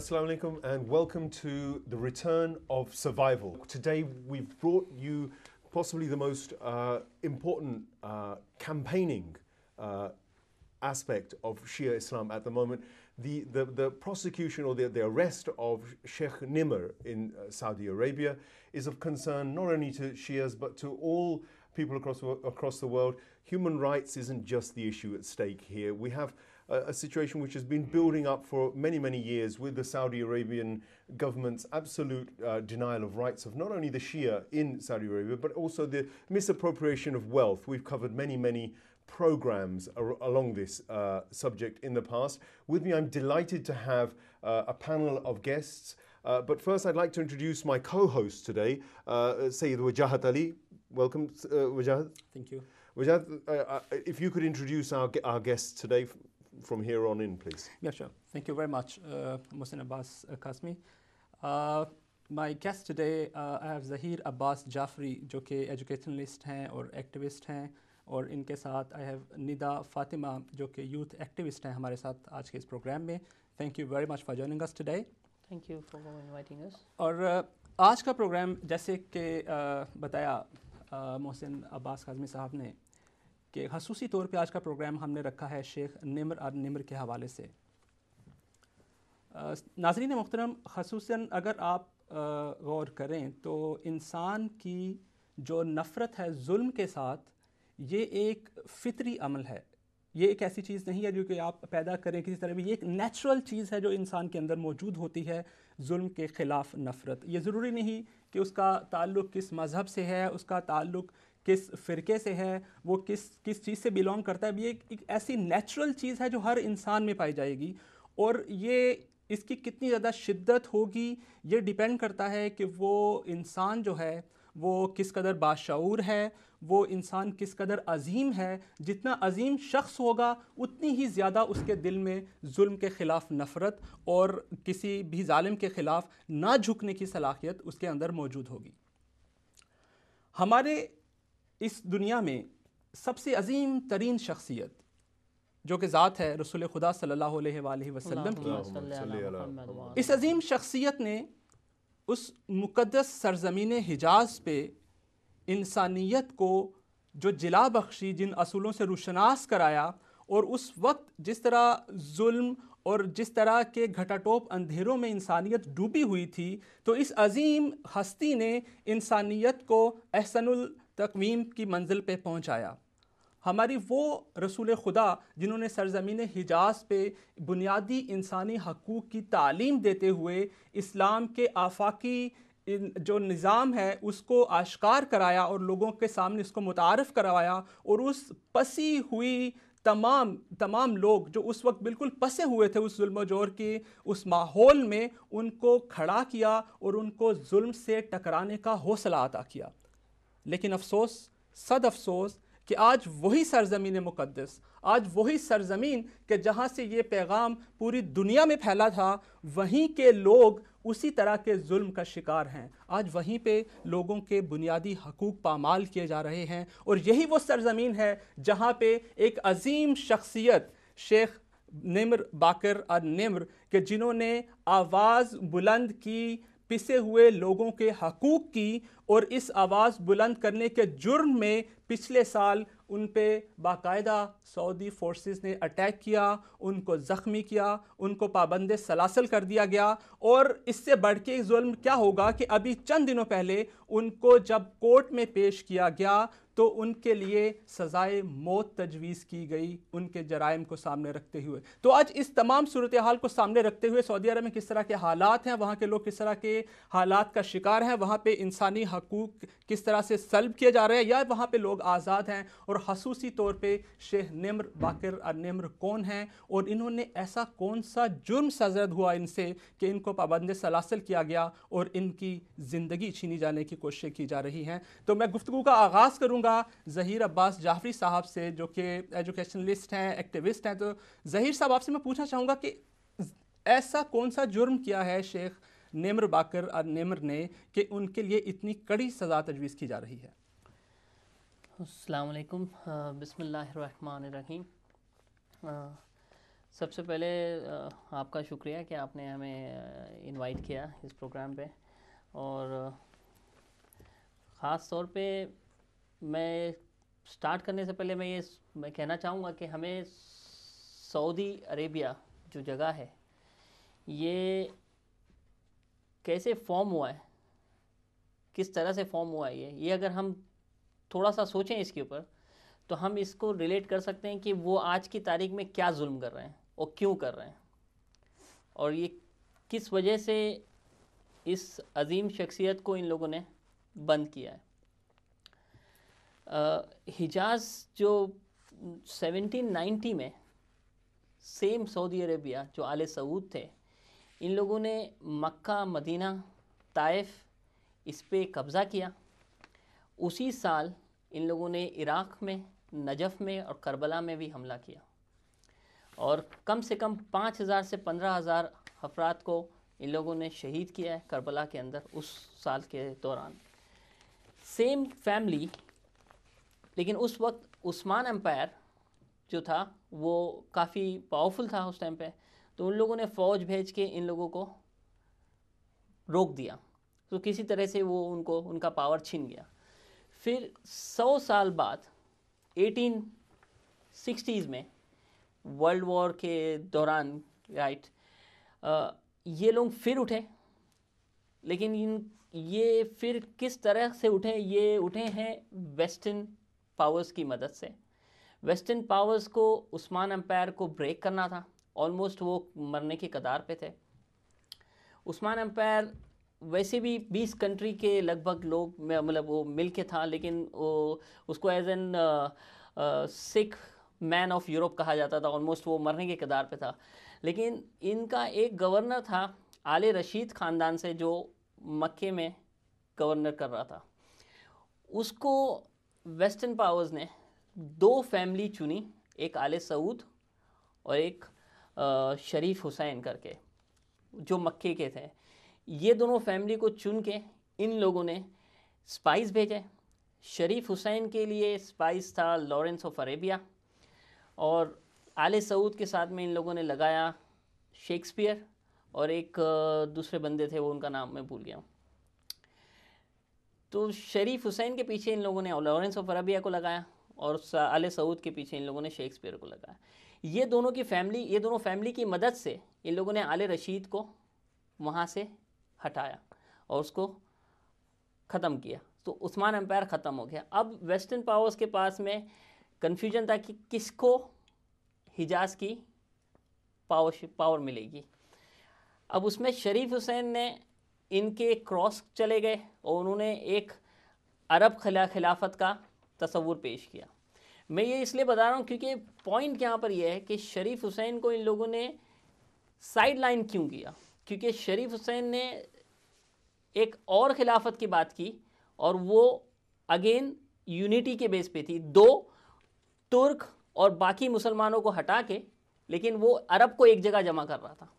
Assalamu alaikum and welcome to the return of survival. Today we've brought you possibly the most important campaigning aspect of Shia Islam at the moment. The prosecution or the arrest of Sheikh Nimr in Saudi Arabia is of concern not only to Shias but to all people across the world. Human rights isn't just the issue at stake here. We have a situation which has been building up for many, many years with the Saudi Arabian government's absolute denial of rights of not only the Shia in Saudi Arabia, but also the misappropriation of wealth. We've covered many, many programs along this subject in the past. With me, I'm delighted to have a panel of guests. But first, I'd like to introduce my co-host today, Sayyid Wajahat Ali. Welcome, Wajahat. Thank you. Wajahat, if you could introduce our guests today from here on in, please. Yeah, sure. Thank you very much, Mohsin Abbas Kazmi. My guest today, I have Zahir Abbas Jafri, जो कि educationalist हैं और activist हैं, और इनके साथ I have Nida Fatima, जो कि यूथ एक्टिविस्ट हैं हमारे साथ आज के इस प्रोग्राम में. Thank you very much for joining us today. Thank you for inviting us. और आज का प्रोग्राम जैसे कि बताया मोहसिन अब्बास काज़मी साहब ने कि ख़ुसूसी तौर पे आज का प्रोग्राम हमने रखा है शेख निम्र और निम्र के हवाले से. नाज़रीन मोहतरम, ख़ुसूसन अगर आप गौर करें तो इंसान की जो नफ़रत है जुल्म के साथ, ये एक फ़ितरी अमल है. ये एक ऐसी चीज़ नहीं है जो कि आप पैदा करें किसी तरह भी. ये एक नेचुरल चीज़ है जो इंसान के अंदर मौजूद होती है, जुल्म के ख़िलाफ़ नफ़रत. ये ज़रूरी नहीं कि उसका ताल्लुक़ किस मज़हब से है, उसका ताल्लुक़ किस फ़िरके से है, वो किस चीज़ से बिलोंग करता है. ये एक ऐसी नेचुरल चीज़ है जो हर इंसान में पाई जाएगी, और ये इसकी कितनी ज़्यादा शिद्दत होगी ये डिपेंड करता है कि वो इंसान जो है वो किस कदर बाशऊर है, वो इंसान किस कदर अज़ीम है. जितना अज़ीम शख्स होगा उतनी ही ज़्यादा उसके दिल में जुल्म के ख़िलाफ़ नफ़रत और किसी भी ज़ालिम के ख़िलाफ़ ना झुकने की सलाहियत उसके अंदर मौजूद होगी. हमारे इस दुनिया में सबसे अज़ीम तरीन शख्सियत जो कि ज़ात है रसूल खुदा सल्लल्लाहु अलैहि वसल्लम की, इस अज़ीम शख्सियत ने उस मुक़द्दस सरज़मीन हिजाज़ पे इंसानियत को जो जिला बख्शी, जिन असूलों से रुशनास कराया, और उस वक्त जिस तरह जुल्म और जिस तरह के घटाटोप अंधेरों में इंसानियत डूबी हुई थी, तो इस अज़ीम हस्ती ने इंसानियत को अहसनुल तक़वीम की मंजिल पे पहुंचाया. हमारी वो रसूल खुदा जिन्होंने सरज़मीन हिजाज़ पे बुनियादी इंसानी हकूक़ की तालीम देते हुए इस्लाम के आफाकी जो निज़ाम है उसको आश्कार कराया और लोगों के सामने इसको मुतारफ़ करवाया, और उस पसी हुई तमाम लोग जो उस वक्त बिल्कुल पसे हुए थे उस जुल्म जोर के उस माहौल में, उनको खड़ा किया और उनको जुल्म से टकराने का हौसला अता किया. लेकिन अफसोस, सद अफसोस कि आज वही सरज़मीन मुक़द्दस, आज वही सरज़मीन कि जहाँ से ये पैगाम पूरी दुनिया में फैला था, वहीं के लोग उसी तरह के जुल्म का शिकार हैं. आज वहीं पे लोगों के बुनियादी हकूक़ पामाल किए जा रहे हैं, और यही वो सरज़मीन है जहाँ पे एक अज़ीम शख्सियत शेख निम्र बाकर और निम्र के जिन्होंने आवाज़ बुलंद की पिसे हुए लोगों के हकूक़ की, और इस आवाज़ बुलंद करने के जुर्म में पिछले साल उन पे बाकायदा सऊदी फोर्सेस ने अटैक किया, उनको ज़ख्मी किया, उनको पाबंद सलासल कर दिया गया. और इससे बढ़ के जुल्म क्या होगा कि अभी चंद दिनों पहले उनको जब कोर्ट में पेश किया गया तो उनके लिए सज़ाए मौत तजवीज़ की गई, उनके जराइम को सामने रखते हुए. तो आज इस तमाम सूरत हाल को सामने रखते हुए सऊदी अरब में किस तरह के हालात हैं, वहाँ के लोग किस तरह के हालात का शिकार हैं, वहाँ पे इंसानी हकूक़ किस तरह से सल्ब किए जा रहे हैं, या वहाँ पे लोग आज़ाद हैं, और ख़ुसूसी तौर पे शेख निम्र बाकर और निम्र कौन हैं, और इन्होंने ऐसा कौन सा जुर्म सरज़द हुआ इनसे कि इनको पाबंद सलासल किया गया और इनकी ज़िंदगी छीनी जाने की कोशिशें की जा रही हैं. तो मैं गुफ्तगू का आगाज़ करूँगा ज़हीर अब्बास जाफरी साहब से, जो कि एजुकेशनलिस्ट हैं, एक्टिविस्ट हैं. तो ज़हीर साहब, आपसे मैं पूछना चाहूँगा कि ऐसा कौन सा जुर्म किया है शेख निम्र बाकर और निम्र ने कि उनके लिए इतनी कड़ी सज़ा तजवीज़ की जा रही है? अस्सलाम वालेकुम, बिस्मिल्लाहिर्रहमानिर्रहीम. سب سے پہلے آپ کا شکریہ کہ آپ نے ہمیں انوائٹ کیا اس پروگرام پہ، اور خاص طور پہ میں سٹارٹ کرنے سے پہلے میں کہنا چاہوں گا کہ ہمیں سعودی عربیہ جو جگہ ہے یہ کیسے فارم ہوا ہے، کس طرح سے فارم ہوا ہے یہ اگر ہم تھوڑا سا سوچیں اس کے اوپر تو ہم اس کو ریلیٹ کر سکتے ہیں کہ وہ آج کی تاریخ میں کیا ظلم کر رہے ہیں اور کیوں کر رہے ہیں، اور یہ کس وجہ سے اس عظیم شخصیت کو ان لوگوں نے بند کیا ہے۔ حجاز جو 1790 میں سیم سعودی عربیہ جو آل سعود تھے، ان لوگوں نے مکہ، مدینہ، طائف اس پہ قبضہ کیا۔ اسی سال ان لوگوں نے عراق میں، نجف میں اور کربلا میں بھی حملہ کیا، اور کم سے کم 5,000 سے 15,000 افراد کو ان لوگوں نے شہید کیا ہے کربلا کے اندر اس سال کے دوران۔ سیم فیملی، لیکن اس وقت عثمان امپائر جو تھا وہ کافی پاورفل تھا اس ٹائم پہ، تو ان لوگوں نے فوج بھیج کے ان لوگوں کو روک دیا، تو کسی طرح سے وہ ان کا پاور چھن گیا۔ پھر 100 سال بعد 1860s میں ورلڈ وار کے دوران یہ لوگ پھر اٹھے، لیکن یہ پھر کس طرح سے اٹھے؟ یہ اٹھے ہیں ویسٹرن پاورز کی مدد سے۔ ویسٹرن پاورز کو عثمان امپائر کو بریک کرنا تھا، آلموسٹ وہ مرنے کی قطار پہ تھے۔ عثمان امپائر ویسے بھی 20 کنٹری کے لگ بھگ لوگ مطلب وہ مل کے تھا، لیکن اس کو as an sick man of Europe کہا جاتا تھا، آلموسٹ وہ مرنے کے قطار پہ تھا۔ لیکن ان کا ایک گورنر تھا آل رشید خاندان سے جو مکے میں گورنر کر رہا تھا، اس کو ویسٹرن پاورز نے 2 فیملی چنی، ایک آل سعود اور ایک شریف حسین کر کے جو مکے کے تھے۔ یہ دونوں فیملی کو چن کے ان لوگوں نے اسپائز بھیجے۔ شریف حسین کے لیے اسپائز تھا لارنس آف عربیہ، اور آل سعود کے ساتھ میں ان لوگوں نے لگایا شیکسپیئر، اور ایک دوسرے بندے تھے وہ ان کا نام میں بھول گیا ہوں۔ تو شریف حسین کے پیچھے ان لوگوں نے لارنس آف عربیہ کو لگایا، اور آل سعود کے پیچھے ان لوگوں نے شیکسپیئر کو لگایا۔ یہ دونوں فیملی کی مدد سے ان لوگوں نے آل رشید کو وہاں سے ہٹایا اور اس کو ختم کیا، تو عثمان امپائر ختم ہو گیا۔ اب ویسٹرن پاورز کے پاس میں کنفیوژن تھا کہ کس کو حجاز کی پاور ملے گی۔ اب اس میں شریف حسین نے ان کے کراس چلے گئے اور انہوں نے ایک عرب خلافت کا تصور پیش کیا۔ میں یہ اس لیے بتا رہا ہوں کیونکہ پوائنٹ یہاں پر یہ ہے کہ شریف حسین کو ان لوگوں نے سائیڈ لائن کیوں کیا؟ کیونکہ شریف حسین نے ایک اور خلافت کی بات کی، اور وہ اگین یونٹی کے بیس پہ تھی، 2 ترک اور باقی مسلمانوں کو ہٹا کے، لیکن وہ عرب کو ایک جگہ جمع کر رہا تھا۔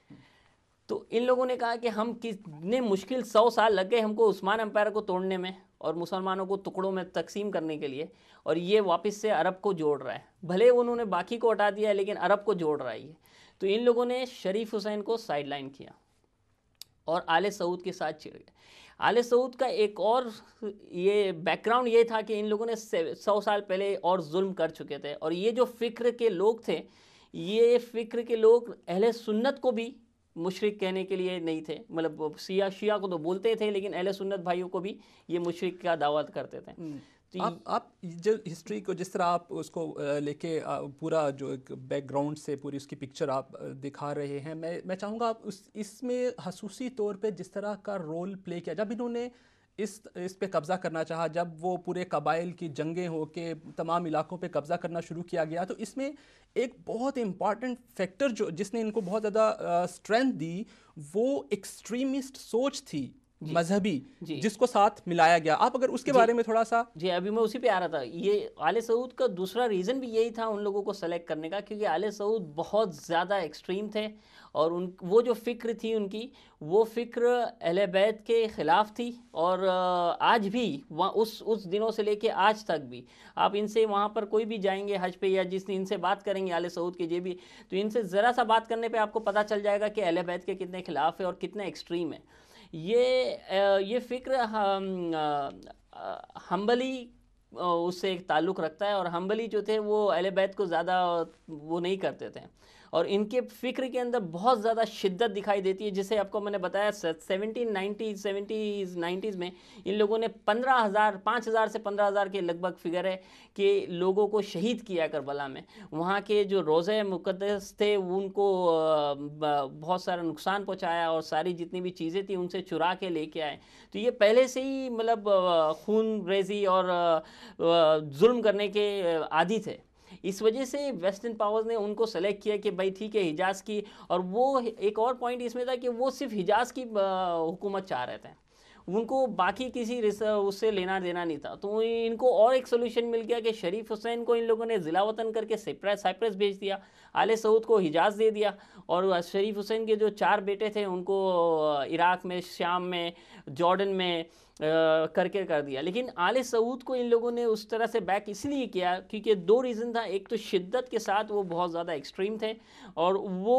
تو ان لوگوں نے کہا کہ ہم کتنے مشکل 100 سال لگ گئے ہم کو عثمان امپائر کو توڑنے میں اور مسلمانوں کو ٹکڑوں میں تقسیم کرنے کے لیے، اور یہ واپس سے عرب کو جوڑ رہا ہے، بھلے انہوں نے باقی کو ہٹا دیا لیکن عرب کو جوڑ رہا ہے یہ۔ تو ان لوگوں نے شریف حسین کو سائیڈ لائن کیا اور آل سعود کے ساتھ چڑھ گئے۔ آل سعود کا ایک اور یہ بیک گراؤنڈ یہ تھا کہ ان لوگوں نے 100 سال پہلے اور ظلم کر چکے تھے، اور یہ جو فکر کے لوگ تھے، یہ فکر کے لوگ اہل سنت کو بھی مشرک کہنے کے لیے نہیں تھے، مطلب شیعہ کو تو بولتے تھے لیکن اہل سنت بھائیوں کو بھی یہ مشرک کا دعوت کرتے تھے۔ آپ جو ہسٹری کو جس طرح آپ اس کو لے کے پورا جو ایک بیک گراؤنڈ سے پوری اس کی پکچر آپ دکھا رہے ہیں، میں چاہوں گا آپ اس میں خصوصی طور پہ جس طرح کا رول پلے کیا جب انہوں نے اس پہ قبضہ کرنا چاہا، جب وہ پورے قبائل کی جنگیں ہو کے تمام علاقوں پہ قبضہ کرنا شروع کیا گیا، تو اس میں ایک بہت امپارٹنٹ فیکٹر جس نے ان کو بہت زیادہ اسٹرینتھ دی، وہ ایکسٹریمسٹ سوچ تھی مذہبی جس کو ساتھ ملایا گیا. آپ اگر اس کے بارے میں تھوڑا سا. جی ابھی میں اسی پہ آ رہا تھا. یہ آل سعود کا دوسرا ریزن بھی یہی تھا ان لوگوں کو سلیکٹ کرنے کا, کیونکہ آل سعود بہت زیادہ ایکسٹریم تھے, اور وہ جو فکر تھی ان کی, وہ فکر اہل بیت کے خلاف تھی. اور آج بھی اس دنوں سے لے کے آج تک بھی آپ ان سے وہاں پر کوئی بھی جائیں گے حج پہ, یا جس ان سے بات کریں گے آل سعود کے بھی, تو ان سے ذرا سا بات کرنے پہ آپ کو پتہ چل جائے گا کہ اہل بیت کے کتنے خلاف ہے اور کتنے ایکسٹریم ہے. یہ فکر حنبلی اس سے ایک تعلق رکھتا ہے, اور حنبلی جو تھے وہ اہل بیت کو زیادہ وہ نہیں کرتے تھے, اور ان کے فکر کے اندر بہت زیادہ شدت دکھائی دیتی ہے. جسے آپ کو میں نے بتایا 90s میں ان لوگوں نے 5,000 سے 15,000 کے لگ بھگ فگر ہے کہ لوگوں کو شہید کیا کربلا میں. وہاں کے جو روضہ مقدس تھے ان کو بہت سارا نقصان پہنچایا, اور ساری جتنی بھی چیزیں تھیں ان سے چرا کے لے کے آئے. تو یہ پہلے سے ہی مطلب خون ریزی اور ظلم کرنے کے عادی تھے. اس وجہ سے ویسٹرن پاورز نے ان کو سلیکٹ کیا کہ بھائی ٹھیک ہے حجاز کی, اور وہ ایک اور پوائنٹ اس میں تھا کہ وہ صرف حجاز کی حکومت چاہ رہے تھے, ان کو باقی کسی اس سے لینا دینا نہیں تھا. تو ان کو اور ایک سولوشن مل گیا کہ شریف حسین کو ان لوگوں نے ضلع وطن کر کے سائپرس بھیج دیا, آل سعود کو حجاز دے دیا, اور شریف حسین کے جو 4 بیٹے تھے ان کو عراق میں, شام میں, جارڈن میں کر دیا. لیکن آل سعود کو ان لوگوں نے اس طرح سے بیک اس لیے کیا کیونکہ 2 ریزن تھا. ایک تو شدت کے ساتھ وہ بہت زیادہ ایکسٹریم تھے, اور وہ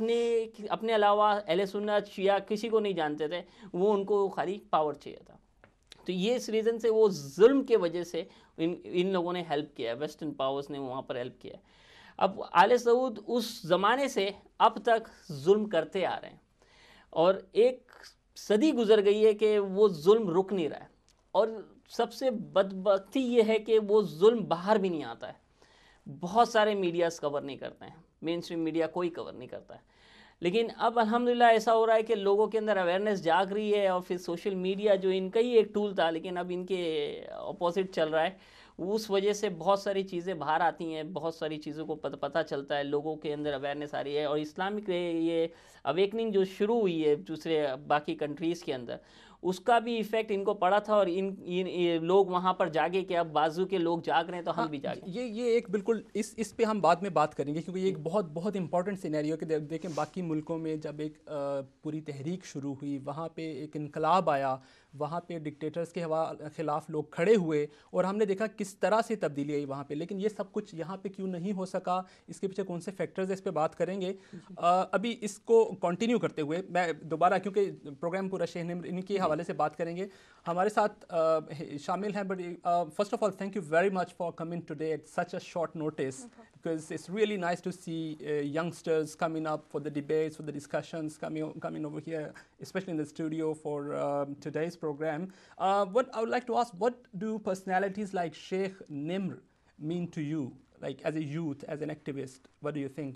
اپنے علاوہ اہل سنت شیعہ کسی کو نہیں جانتے تھے, وہ ان کو خالی پاور چاہیے تھا. تو یہ اس ریزن سے وہ ظلم کے وجہ سے ان لوگوں نے ہیلپ کیا, ویسٹرن پاورز نے وہاں پر ہیلپ کیا. اب آل سعود اس زمانے سے اب تک ظلم کرتے آ رہے ہیں, اور ایک صدی گزر گئی ہے کہ وہ ظلم رک نہیں رہا ہے. اور سب سے بدبختی یہ ہے کہ وہ ظلم باہر بھی نہیں آتا ہے. بہت سارے میڈیاز کور نہیں کرتے ہیں, مین اسٹریم میڈیا کوئی کور نہیں کرتا ہے. لیکن اب الحمدللہ ایسا ہو رہا ہے کہ لوگوں کے اندر اویئرنیس جاگ رہی ہے, اور پھر سوشل میڈیا جو ان کا ہی ایک ٹول تھا لیکن اب ان کے اپوزٹ چل رہا ہے, اس وجہ سے بہت ساری چیزیں باہر آتی ہیں, بہت ساری چیزوں کو پتہ چلتا ہے, لوگوں کے اندر اویئرنیس آ رہی ہے. اور اسلامک یہ اویکننگ جو شروع ہوئی ہے دوسرے باقی کنٹریز کے اندر, اس کا بھی ایفیکٹ ان کو پڑا تھا, اور ان لوگ وہاں پر جاگے کہ اب بازو کے لوگ جاگ رہے ہیں تو ہم بھی جاگیں. یہ ایک بالکل اس پہ ہم بعد میں بات کریں گے, کیونکہ یہ ایک بہت امپورٹنٹ سینیریو کہ دیکھیں باقی ملکوں میں جب ایک پوری تحریک شروع ہوئی, وہاں پہ ایک انقلاب آیا, وہاں پہ ڈکٹیٹرز کے خلاف لوگ کھڑے ہوئے, اور ہم نے دیکھا کس طرح سے تبدیلی آئی وہاں پہ. لیکن یہ سب کچھ یہاں پہ کیوں نہیں ہو سکا, اس کے پیچھے کون سے فیکٹرز ہیں, اس پہ بات کریں گے. ابھی اس کو کنٹینیو کرتے ہوئے میں دوبارہ, کیونکہ پروگرام پورا شیخ نمر ان کے حوالے سے بات کریں گے, ہمارے ساتھ شامل ہیں. But first of all thank you very much for coming today at such a short notice, because it's really nice to see youngsters coming up for the debates, for the discussions, coming over here, especially in the studio for today's program. What I would like to ask, what do personalities like Sheikh Nimr mean to you, like as a youth, as an activist? What do you think?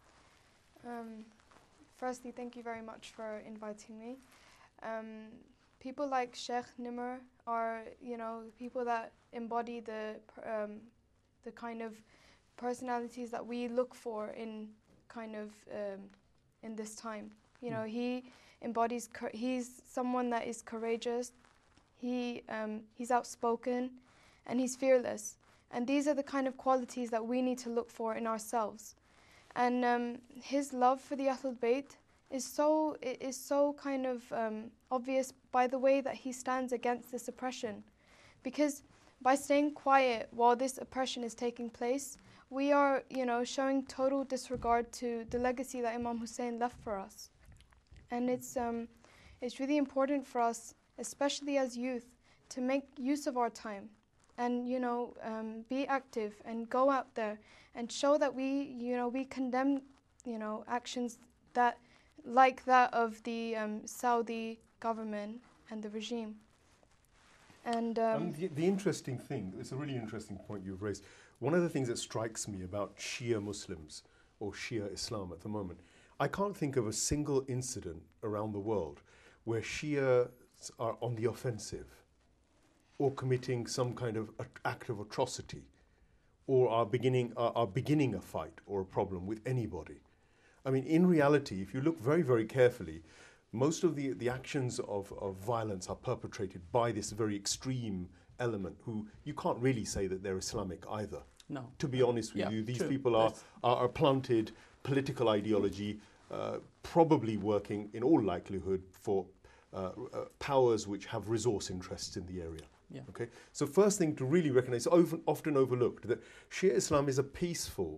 Firstly, thank you very much for inviting me. People like Sheikh Nimr are, people that embody the kind of personalities that we look for in kind of in this time. He embodies, he's someone that is courageous, he's outspoken, and he's fearless. And these are the kind of qualities that we need to look for in ourselves. And his love for the Ahlul Bayt is so kind of obvious by the way that he stands against this oppression. Because by staying quiet while this oppression is taking place, we are, showing total disregard to the legacy that Imam Hussein left for us. And it's really important for us, especially as youth, to make use of our time and, be active and go out there and show that we condemn, actions that like that of the Saudi government and the regime. And the interesting thing, it's a really interesting point you've raised. One of the things that strikes me about Shia Muslims or Shia Islam at the moment, I can't think of a single incident around the world where Shias are on the offensive or committing some kind of act of atrocity or are beginning a fight or a problem with anybody. I mean, in reality, if you look very, very carefully, most of the actions of violence are perpetrated by this very extreme element who you can't really say that they're Islamic either. No. To be honest with Yeah, you, these true. people are planted political ideology, probably working in all likelihood for powers which have resource interests in the area. Yeah. Okay. So first thing to really recognize, often overlooked, that Shia Islam is a peaceful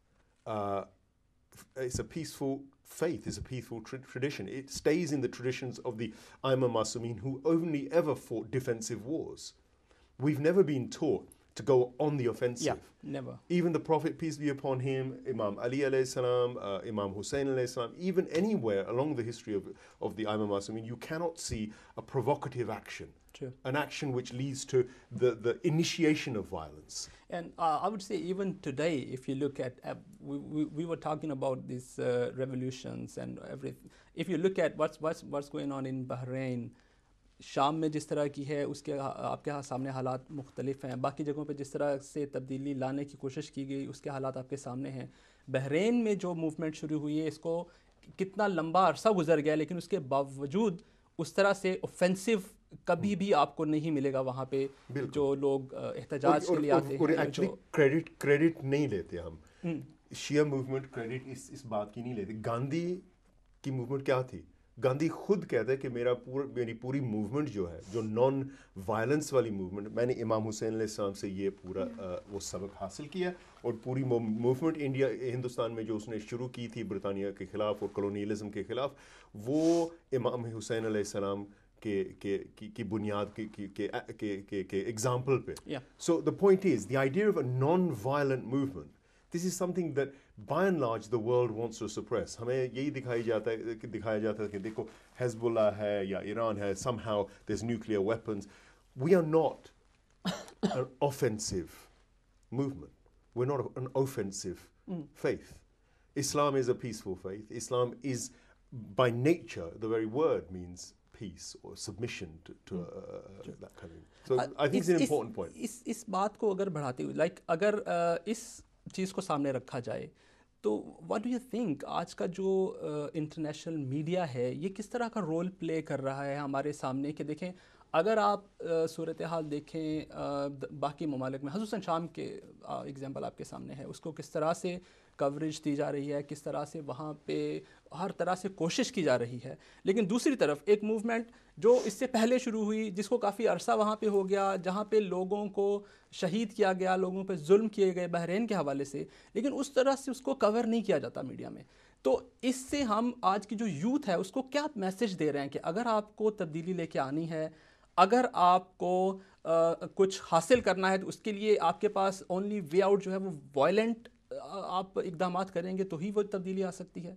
faith, is a peaceful tradition. It stays in the traditions of the Aima Masumin, who only ever fought defensive wars. We've never been taught to go on the offensive. Yeah, never. Even the Prophet, peace be upon him, Imam Ali alayhi salam, Imam Hussein alayhi salam, even anywhere along the history of the Aima Masumin, you cannot see a provocative action. True. An action which leads to the initiation of violence. And I would say even today, if you look at, we were talking about these revolutions and everything. If you look at what's going on in Bahrain, شام میں جس طرح کی ہے اس کے آپ کے سامنے حالات مختلف ہیں. باقی جگہوں پہ جس طرح سے تبدیلی لانے کی کوشش کی گئی اس کے حالات آپ کے سامنے ہیں. بحرین میں جو موومنٹ شروع ہوئی ہے اس کو کتنا لمبا عرصہ گزر گیا لیکن اس کے باوجود اس طرح سے اوفینسو کبھی بھی آپ کو نہیں ملے گا وہاں پہ جو لوگ احتجاج کے لیے آتے ہیں. ایکچولی کریڈٹ نہیں لیتے ہم. شیعہ موومنٹ کریڈٹ اس بات کی نہیں لیتے. گاندھی کی موومنٹ کیا تھی؟ گاندھی خود کہتا ہے کہ میری پوری موومنٹ جو ہے, جو نان وائلنس والی موومنٹ, میں نے امام حسین علیہ السلام سے یہ پورا وہ سبق حاصل کیا, اور پوری موومنٹ ہندوستان میں جو اس نے شروع کی تھی برطانیہ کے خلاف اور کلونیلزم کے خلاف, وہ امام حسین علیہ السلام کی بنیاد کے ایگزامپل پہ. So the point is the idea of a non violent movement. This is something that by and large the world wants to suppress. ہمیں یہی دکھایا جاتا ہے کہ دیکھو حزب اللہ ہے یا ایران ہے, somehow there's nuclear weapons. We are not an offensive movement. We're not an offensive faith. Islam is a peaceful faith. Islam is by nature, the very word means peace or submission to that kind of thing. So I think it's an important point. اس بات کو اگر بڑھاتے ہوئے like اگر اس چیز کو سامنے رکھا جائے تو واٹ ڈو یو تھنک آج کا جو انٹرنیشنل میڈیا ہے یہ کس طرح کا رول پلے کر رہا ہے ہمارے سامنے؟ کہ دیکھیں اگر آپ صورتحال دیکھیں باقی ممالک میں, خصوصاً شام کے ایگزامپل آپ کے سامنے ہے, اس کو کس طرح سے کوریج دی جا رہی ہے, کس طرح سے وہاں پہ ہر طرح سے کوشش کی جا رہی ہے. لیکن دوسری طرف ایک موومنٹ جو اس سے پہلے شروع ہوئی, جس کو کافی عرصہ وہاں پہ ہو گیا, جہاں پہ لوگوں کو شہید کیا گیا, لوگوں پہ ظلم کیے گئے بحرین کے حوالے سے, لیکن اس طرح سے اس کو کور نہیں کیا جاتا میڈیا میں. تو اس سے ہم آج کی جو یوتھ ہے اس کو کیا میسج دے رہے ہیں کہ اگر آپ کو تبدیلی لے کے آنی ہے, اگر آپ کو کچھ حاصل کرنا ہے تو اس کے لیے آپ کے پاس اونلی وے آؤٹ جو ہے وہ وائلنٹ آپ اقدامات کریں گے تو ہی وہ تبدیلی آ سکتی ہے؟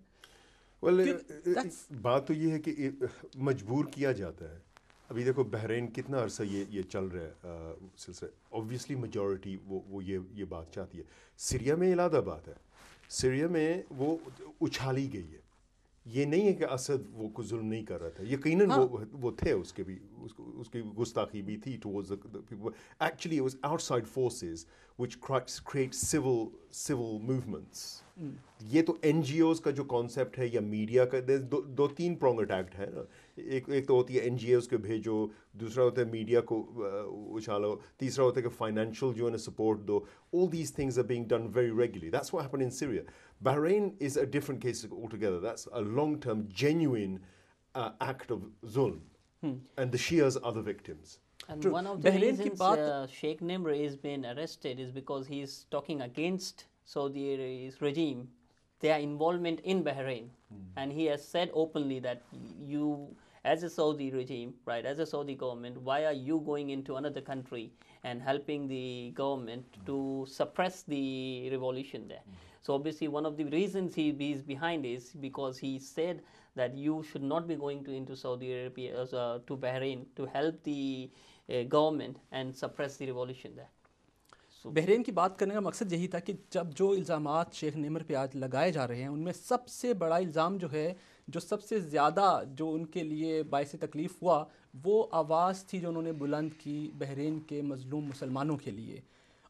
بات تو یہ ہے کہ مجبور کیا جاتا ہے. ابھی دیکھو بحرین کتنا عرصہ یہ چل رہا ہے سلسلہ. اوبویسلی میجورٹی وہ یہ بات چاہتی ہے. سیریا میں علیحدہ بات ہے. سیریا میں وہ اچھالی گئی ہے. یہ نہیں ہے کہ اسد وہ کوئی ظلم نہیں کر رہا تھا, یقیناً وہ تھے, اس کے بھی اس کی گستاخی بھی تھی towards the people. Actually it was outside forces which create civil movements. یہ تو این جی اوز کا جو کانسیپٹ ہے یا میڈیا کا, دو تین پرونگ اٹیک ہے نا. ایک تو ہوتی ہے این جی اوز کے بھیجو, دوسرا ہوتا ہے میڈیا کو اچھالو, تیسرا ہوتا ہے کہ فائنینشیل جو ہے نا سپورٹ دو. All these things are being done very regularly. That's what happened in Syria. Bahrain is a different case altogether. That's a long-term, genuine act of zulm. And the Shias are the victims. And one of the reasons Sheikh Nimr is being arrested is because he is talking against Saudi's regime, their involvement in Bahrain. And he has said openly that you, as a Saudi regime, right, as a Saudi government, why are you going into another country and helping the government to suppress the revolution there? So obviously one of the reasons he is behind is because he said that you should not be going into Saudi Arabia, to Bahrain, to help the government and suppress the revolution there. Bahrain کی بات کرنے کا مقصد یہی تھا کہ جب جو الزامات شیخ نمر پہ آج لگائے جا رہے ہیں ان میں سب سے بڑا الزام جو ہے, جو سب سے زیادہ جو ان کے لیے باعث تکلیف ہوا, وہ آواز تھی جو انہوں نے بلند کی بحرین کے مظلوم مسلمانوں کے لیے.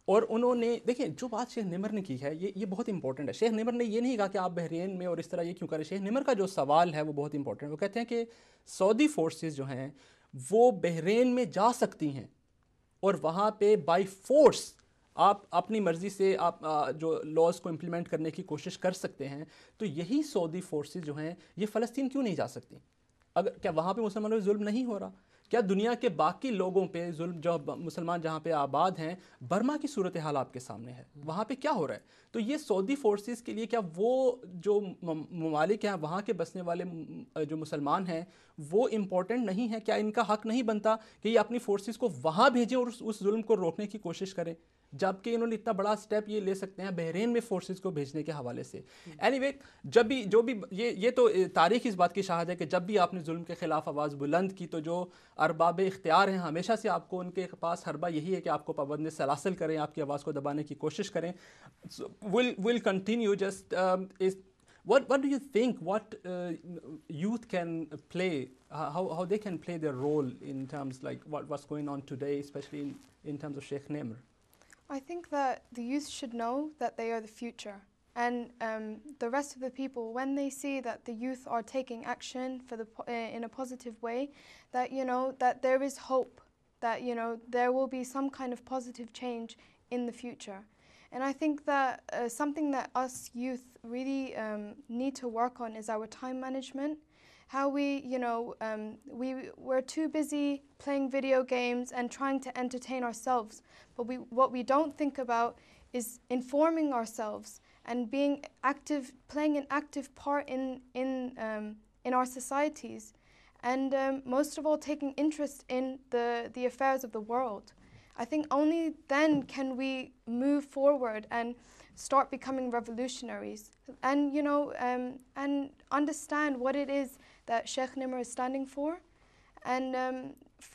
اور انہوں نے دیکھیں جو بات شیخ نمر نے کی ہے یہ بہت امپورٹنٹ ہے. شیخ نمر نے یہ نہیں کہا کہ آپ بحرین میں اور اس طرح یہ کیوں کریں. شیخ نمر کا جو سوال ہے وہ بہت امپورٹنٹ ہے. وہ کہتے ہیں کہ سعودی فورسز جو ہیں وہ بحرین میں جا سکتی ہیں اور وہاں پہ بائی فورس آپ اپنی مرضی سے آپ جو لاز کو امپلیمنٹ کرنے کی کوشش کر سکتے ہیں. تو یہی سعودی فورسز جو ہیں یہ فلسطین کیوں نہیں جا سکتی؟ اگر کیا وہاں پہ مسلمانوں پہ ظلم نہیں ہو رہا؟ کیا دنیا کے باقی لوگوں پہ ظلم جو مسلمان جہاں پہ آباد ہیں، برما کی صورتحال آپ کے سامنے ہے، وہاں پہ کیا ہو رہا ہے؟ تو یہ سعودی فورسز کے لیے کیا وہ جو ممالک ہیں وہاں کے بسنے والے جو مسلمان ہیں وہ امپورٹنٹ نہیں ہے؟ کیا ان کا حق نہیں بنتا کہ یہ اپنی فورسز کو وہاں بھیجیں اور اس ظلم کو روکنے کی کوشش کریں، جبکہ انہوں نے اتنا بڑا سٹیپ یہ لے سکتے ہیں بحرین میں فورسز کو بھیجنے کے حوالے سے. اینی وے جو بھی یہ تو تاریخ اس بات کی شاہد ہے کہ جب بھی آپ نے ظلم کے خلاف آواز بلند کی تو جو ارباب اختیار ہیں ہمیشہ سے آپ کو ان کے پاس حربہ یہی ہے کہ آپ کو پابند سلاسل کریں، آپ کی آواز کو دبانے کی کوشش کریں. will continue just what do you think what youth can play, how they can play their role in terms like what's going on today, especially in terms of Sheikh Nimr? I think that the youth should know that they are the future. And the rest of the people, when they see that the youth are taking action in a positive way, that, you know, that there is hope, that, you know, there will be some kind of positive change in the future. And I think that something that us youth really need to work on is our time management. How we, you know, we're too busy playing video games and trying to entertain ourselves. But what we don't think about is informing ourselves and being active, playing an active part in our societies. And most of all, taking interest in the affairs of the world. I think only then can we move forward and start becoming revolutionaries. And, you know, and understand what it is that Sheikh Nimr is standing for. And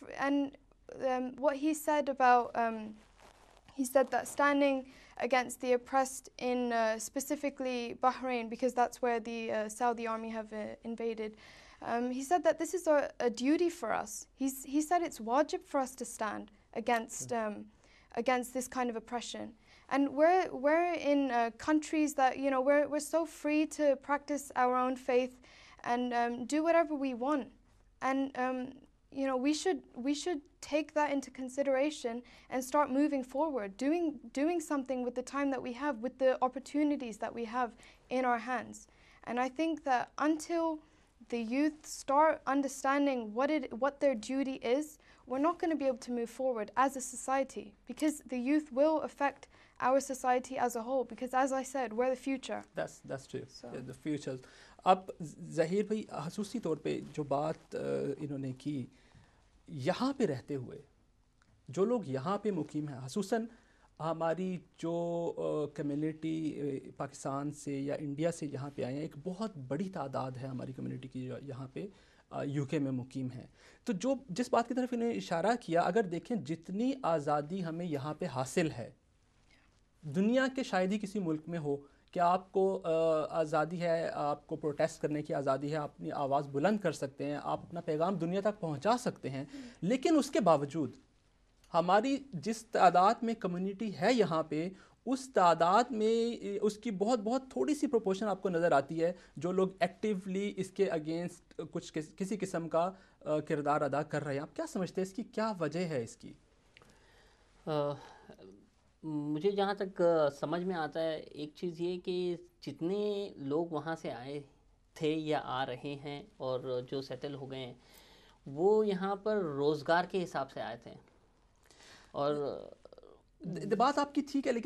what he said about, he said that standing against the oppressed in specifically Bahrain, because that's where the Saudi army have invaded. He said that this is a duty for us. He said it's wajib for us to stand against this kind of oppression. And we're in countries that, you know, we're so free to practice our own faith and do whatever we want. And you know, we should take that into consideration and start moving forward, doing something with the time that we have, with the opportunities that we have in our hands. And I think that until the youth start understanding what their duty is, we're not going to be able to move forward as a society, because the youth will affect our society as a whole, because as I said, we're the future. That's true. So, yeah, the future. اب ظہیر بھائی خصوصی طور پہ جو بات انہوں نے کی، یہاں پہ رہتے ہوئے جو لوگ یہاں پہ مقیم ہیں، خصوصاً ہماری جو کمیونٹی پاکستان سے یا انڈیا سے یہاں پہ آئے ہیں، ایک بہت بڑی تعداد ہے ہماری کمیونٹی کی جو یہاں پہ یو کے میں مقیم ہیں. تو جس بات کی طرف انہیں اشارہ کیا، اگر دیکھیں جتنی آزادی ہمیں یہاں پہ حاصل ہے، دنیا کے شاید ہی کسی ملک میں ہو کہ آپ کو آزادی ہے، آپ کو پروٹیسٹ کرنے کی آزادی ہے، آپ اپنی آواز بلند کر سکتے ہیں، آپ اپنا پیغام دنیا تک پہنچا سکتے ہیں. لیکن اس کے باوجود ہماری جس تعداد میں کمیونٹی ہے یہاں پہ، اس تعداد میں اس کی بہت تھوڑی سی پروپورشن آپ کو نظر آتی ہے جو لوگ ایکٹیولی اس کے اگینسٹ کچھ کسی قسم کا کردار ادا کر رہے ہیں. آپ کیا سمجھتے ہیں اس کی کیا وجہ ہے اس کی؟ مجھے جہاں تک سمجھ میں آتا ہے، ایک چیز یہ کہ جتنے لوگ وہاں سے آئے تھے یا آ رہے ہیں اور جو سیٹل ہو گئے ہیں، وہ یہاں پر روزگار کے حساب سے آئے تھے. اور بات آپ کی ٹھیک ہے، لیکن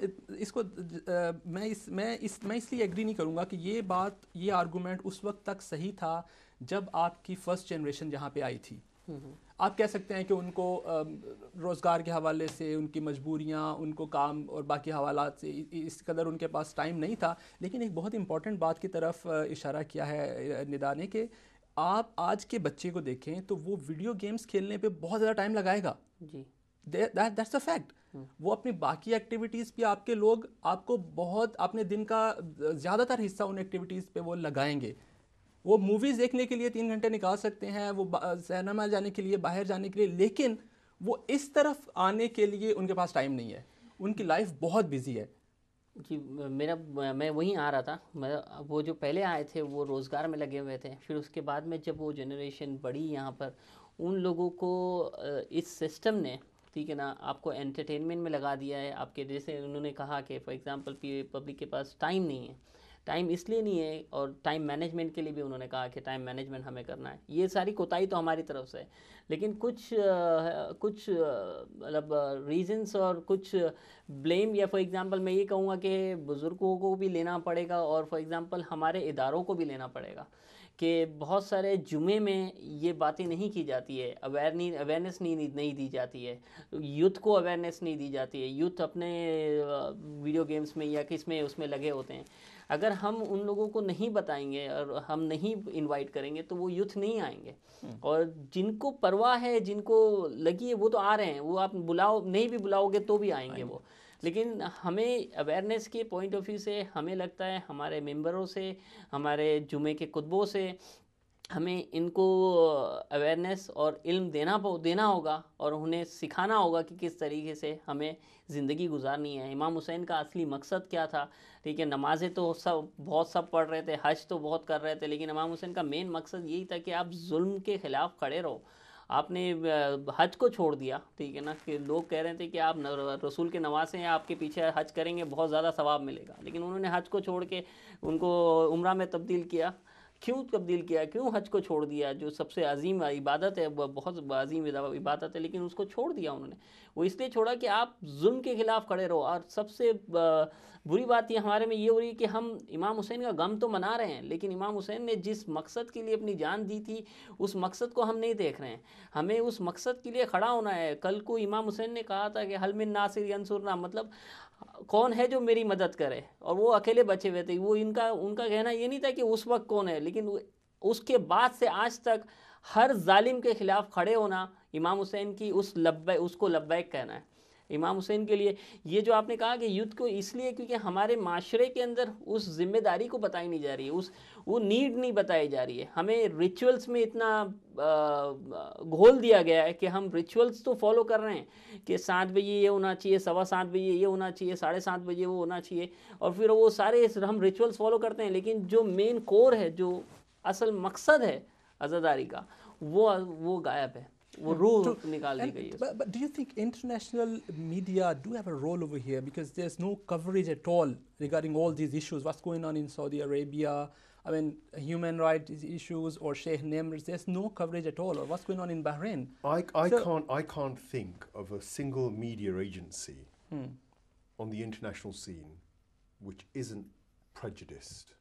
میں اس لیے ایگری نہیں کروں گا کہ یہ آرگومنٹ اس وقت تک صحیح تھا جب آپ کی فرسٹ جنریشن یہاں پہ آئی تھی. آپ کہہ سکتے ہیں کہ ان کو روزگار کے حوالے سے ان کی مجبوریاں، ان کو کام اور باقی حوالات سے اس قدر ان کے پاس ٹائم نہیں تھا. لیکن ایک بہت امپورٹنٹ بات کی طرف اشارہ کیا ہے ندا نے کہ آپ آج کے بچے کو دیکھیں تو وہ ویڈیو گیمز کھیلنے پہ بہت زیادہ ٹائم لگائے گا. جی، دیٹس اے فیکٹ. وہ اپنی باقی ایکٹیویٹیز پہ آپ کے لوگ آپ کو بہت اپنے دن کا زیادہ تر حصہ ان ایکٹیویٹیز پہ وہ لگائیں گے. وہ موویز دیکھنے کے لیے 3 گھنٹے نکال سکتے ہیں، وہ سینما جانے کے لیے، باہر جانے کے لیے، لیکن وہ اس طرف آنے کے لیے ان کے پاس ٹائم نہیں ہے. ان کی لائف بہت بزی ہے. جی میں وہیں آ رہا تھا. وہ جو پہلے آئے تھے وہ روزگار میں لگے ہوئے تھے. پھر اس کے بعد میں جب وہ جنریشن بڑھی یہاں پر, ان لوگوں کو اس سسٹم نے, ٹھیک ہے نا, آپ کو انٹرٹینمنٹ میں لگا دیا ہے. آپ کے جیسے انہوں نے کہا کہ فار ایگزامپل پبلک کے پاس ٹائم نہیں ہے. ٹائم اس لیے نہیں ہے, اور ٹائم مینجمنٹ کے لیے بھی انہوں نے کہا کہ ٹائم مینجمنٹ ہمیں کرنا ہے. یہ ساری کوتاہی تو ہماری طرف سے ہے, لیکن کچھ مطلب ریزنس اور کچھ بلیم, یا فار ایگزامپل میں یہ کہوں گا کہ بزرگوں کو بھی لینا پڑے گا, اور فار ایگزامپل ہمارے اداروں کو بھی لینا پڑے گا کہ بہت سارے جمعے میں یہ باتیں نہیں کی جاتی ہے, اویئرنیس نہیں دی جاتی ہے, یوتھ کو اویئرنیس نہیں دی جاتی ہے. یوتھ اپنے ویڈیو گیمز میں یا کس میں اس میں لگے ہوتے ہیں. اگر ہم ان لوگوں کو نہیں بتائیں گے اور ہم نہیں انوائٹ کریں گے تو وہ یوتھ نہیں آئیں گے. اور جن کو پرواہ ہے, جن کو لگی ہے, وہ تو آ رہے ہیں. وہ آپ نہیں بھی بلاؤ گے تو بھی آئیں گے وہ. لیکن ہمیں اویئرنیس کے پوائنٹ آف ویو سے ہمیں لگتا ہے ہمارے ممبروں سے, ہمارے جمعے کے خطبوں سے ہمیں ان کو اویئرنیس اور علم دینا ہوگا, اور انہیں سکھانا ہوگا کہ کس طریقے سے ہمیں زندگی گزارنی ہے. امام حسین کا اصلی مقصد کیا تھا؟ ٹھیک ہے, نمازیں تو سب پڑھ رہے تھے, حج تو بہت کر رہے تھے, لیکن امام حسین کا مین مقصد یہی تھا کہ آپ ظلم کے خلاف کھڑے رہو. آپ نے حج کو چھوڑ دیا, ٹھیک ہے نا, کہ لوگ کہہ رہے تھے کہ آپ رسول کے نواسے ہیں, آپ کے پیچھے حج کریں گے بہت زیادہ ثواب ملے گا, لیکن انہوں نے حج کو چھوڑ کے ان کو عمرہ میں تبدیل کیا. کیوں تبدیل کیا؟ کیوں حج کو چھوڑ دیا, جو سب سے عظیم عبادت ہے, بہت عظیم عبادت ہے, لیکن اس کو چھوڑ دیا انہوں نے. وہ اس لیے چھوڑا کہ آپ ظلم کے خلاف کھڑے رہو. اور سب سے بری بات یہ ہمارے میں یہ ہو رہی ہے کہ ہم امام حسین کا غم تو منا رہے ہیں, لیکن امام حسین نے جس مقصد کے لیے اپنی جان دی تھی اس مقصد کو ہم نہیں دیکھ رہے ہیں. ہمیں اس مقصد کے لیے کھڑا ہونا ہے. کل کو امام حسین نے کہا تھا کہ حل من ناصر ینصرنا, مطلب کون ہے جو میری مدد کرے, اور وہ اکیلے بچے ہوئے تھے. وہ ان کا کہنا یہ نہیں تھا کہ اس وقت کون ہے, لیکن اس کے بعد سے آج تک ہر ظالم کے خلاف کھڑے ہونا امام حسین کی اس کو لبیک کہنا ہے. امام حسین کے لیے یہ جو آپ نے کہا کہ یوتھ کو, اس لیے کیونکہ ہمارے معاشرے کے اندر اس ذمہ داری کو بتائی نہیں جا رہی ہے, وہ نیڈ نہیں بتائی جا رہی ہے. ہمیں ریچولز میں اتنا گھول دیا گیا ہے کہ ہم ریچولز تو فالو کر رہے ہیں کہ 7 بجے یہ ہونا چاہیے, 7:15 بجے یہ ہونا چاہیے, 7:30 بجے وہ ہونا چاہیے, اور پھر وہ سارے ہم ریچولز فالو کرتے ہیں, لیکن جو مین کور ہے, جو اصل مقصد ہے عزاداری کا, وہ غائب ہے, وہ روح نکال دی گئی ہے. But do you think international media do have a role over here, because there's no coverage at all regarding all these issues, what's going on in Saudi Arabia, I mean human rights issues, or Sheikh Nimr, there's no coverage at all, or what's going on in Bahrain? I can't think of a single media agency on the international scene which isn't prejudiced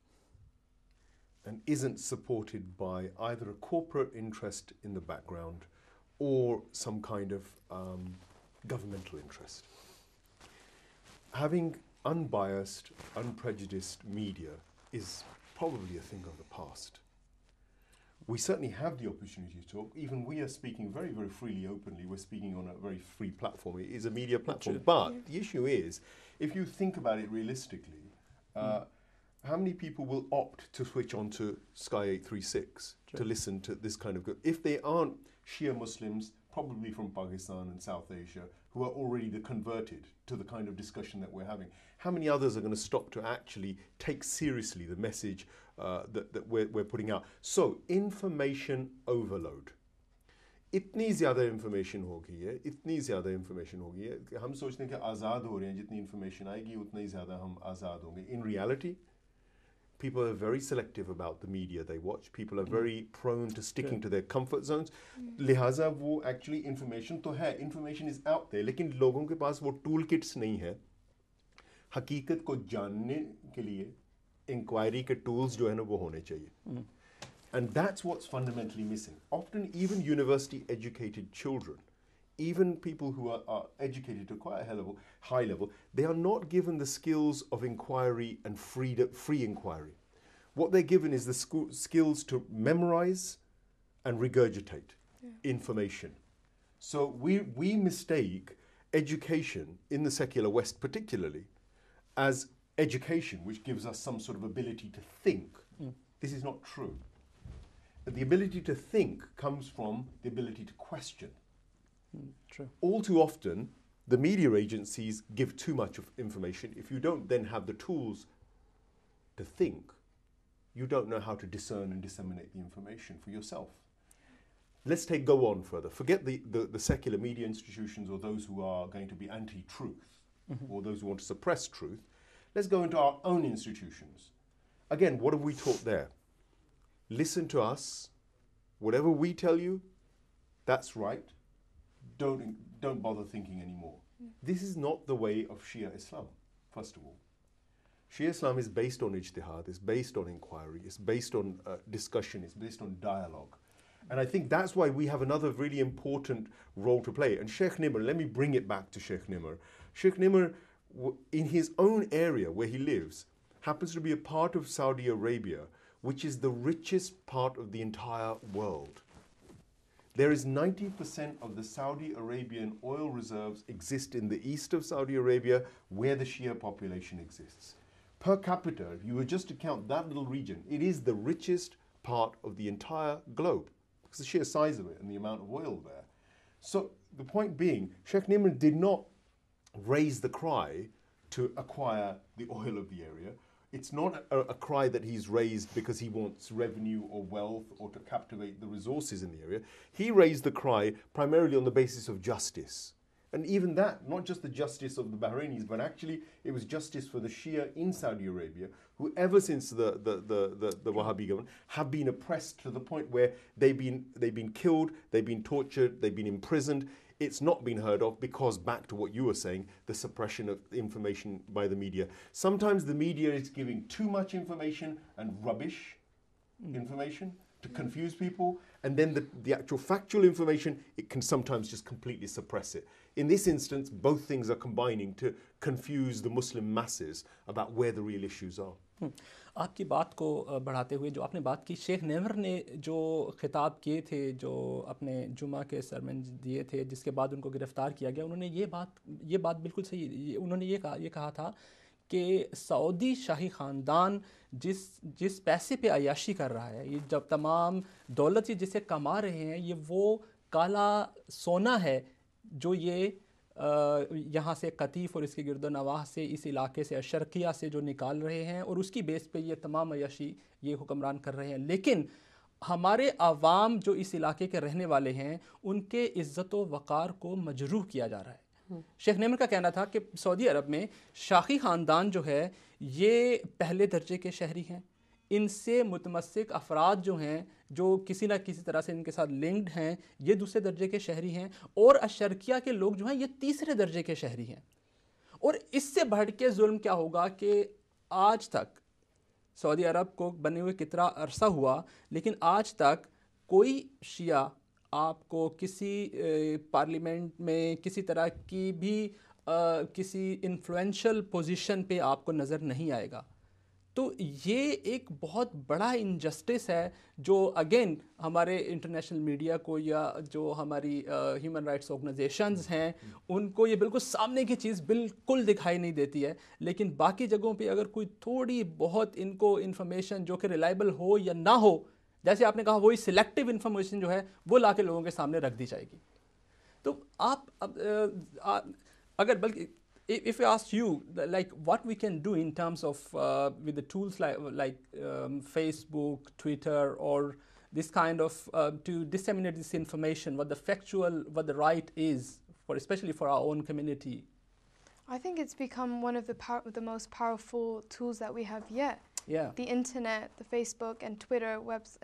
and isn't supported by either a corporate interest in the background or some kind of governmental interest. Having unbiased, unprejudiced media is probably a thing of the past. We certainly have the opportunity to talk. Even we are speaking very, very freely, openly. We're speaking on a very free platform. It is a media platform. But the issue is, if you think about it realistically, how many people will opt to switch on to Sky 836 to listen to this kind of... If they aren't Shia Muslims, probably from Pakistan and South Asia, who are already converted to the kind of discussion that we're having, how many others are going to stop to actually take seriously the message that we're putting out? So, information overload. اتنی زیادہ information ہو گئی ہے کہ ہم سوچتے ہیں کہ آزاد ہو رہے ہیں. جتنی انفارمیشن آئے گی اتنا ہی زیادہ ہم آزاد ہوں گے. In reality, people are very selective about the media they watch. People are very prone to sticking to their comfort zones. لہٰذا وہ actually information تو ہے, information is out there, لیکن لوگوں کے پاس وہ ٹول کٹس نہیں ہے. حقیقت کو جاننے کے لیے انکوائری کے ٹولز جو ہے نا وہ ہونے چاہیے. And that's what's fundamentally missing. Often even university educated children, even people who are educated to quite a high level, they are not given the skills of inquiry and free inquiry. What they're given is the skills to memorize and regurgitate information. So we mistake education in the secular West particularly as education which gives us some sort of ability to think. This is not true. The ability to think comes from the ability to question. True. All too often, the media agencies give too much of information. If you don't then have the tools to think, you don't know how to discern and disseminate the information for yourself. Let's go on further. Forget the secular media institutions or those who are going to be anti-truth or those who want to suppress truth. Let's go into our own institutions. Again, what have we taught there? Listen to us. Whatever we tell you, that's right. Don't bother thinking anymore. This is not the way of Shia Islam, first of all. Shia Islam is based on ijtihad, it's based on inquiry, it's based on discussion, it's based on dialogue. And I think that's why we have another really important role to play. And Sheikh Nimr, let me bring it back to Sheikh Nimr. Sheikh Nimr, in his own area where he lives, happens to be a part of Saudi Arabia, which is the richest part of the entire world. There is 90% of the Saudi Arabian oil reserves exist in the east of Saudi Arabia, where the Shia population exists. Per capita, if you were just to count that little region, it is the richest part of the entire globe, because the sheer size of it and the amount of oil there. So the point being, Sheikh Nimr did not raise the cry to acquire the oil of the area. It's not a cry that he's raised because he wants revenue or wealth or to captivate the resources in the area. He raised the cry primarily on the basis of justice. And even that, not just the justice of the Bahrainis, but actually it was justice for the Shia in Saudi Arabia, who ever since the Wahhabi government have been oppressed to the point where they've been killed, they've been tortured, they've been imprisoned. It's not been heard of because, back to what you were saying, the suppression of information by the media. Sometimes the media is giving too much information and rubbish information to confuse people, and then the actual factual information, it can sometimes just completely suppress it. In this instance, both things are combining to confuse the Muslim masses about where the real issues are. आपकी बात को बढ़ाते हुए जो आपने बात की, शेख निमर ने जो खिताब किए थे, जो अपने जुमा के सरमन दिए थे, जिसके बाद उनको गिरफ़्तार किया गया, उन्होंने ये बात बिल्कुल सही, उन्होंने ये कहा था कि सऊदी शाही ख़ानदान जिस पैसे पे अयाशी कर रहा है, ये जब तमाम दौलत ये जिसे कमा रहे हैं, ये वो काला सोना है जो ये यहाँ से कतीफ़ और इसके गिरद नवाह से, इस इलाके से, अशरकिया से जो निकाल रहे हैं, और उसकी बेस पे ये तमाम अयाशी ये हुक्मरान कर रहे हैं। लेकिन हमारे आवाम जो इस इलाके के रहने वाले हैं, उनके इज़्ज़त व वक़ार को मजरूह किया जा रहा है। शेख निमर का कहना था कि सऊदी अरब में शाही ख़ानदान जो है ये पहले दर्जे के शहरी हैं, इनसे मुतमस्सिक अफराद जो हैं, जो किसी न किसी तरह से इनके साथ लिंक्ड हैं, ये दूसरे दर्जे के शहरी हैं, और अशरकिया के लोग जो हैं ये तीसरे दर्जे के शहरी हैं। और इससे बढ़ के जुल्म क्या होगा कि आज तक सऊदी अरब को बने हुए कितना अरसा हुआ, लेकिन आज तक कोई शिया आपको किसी पार्लियामेंट में किसी तरह की भी किसी इन्फ्लुएंशियल पोजीशन पे आपको नज़र नहीं आएगा। तो ये एक बहुत बड़ा इनजस्टिस है जो अगेन हमारे इंटरनेशनल मीडिया को या जो हमारी ह्यूमन राइट्स ऑर्गेनाइजेशंस हैं उनको ये बिल्कुल सामने की चीज़ बिल्कुल दिखाई नहीं देती है, लेकिन बाकी जगहों पे अगर कोई थोड़ी बहुत इनको इन्फॉर्मेशन जो कि रिलायबल हो या ना हो, जैसे आपने कहा वही सिलेक्टिव इन्फॉर्मेशन जो है वो ला के लोगों के सामने रख दी जाएगी। तो आप अगर बल्कि if I ask you, like, what we can do in terms of with the tools like Facebook, Twitter, or this kind of to disseminate this information, what the right is, especially for our own community. I think it's become one of the most powerful tools that we have yet. Yeah. The internet, the Facebook and Twitter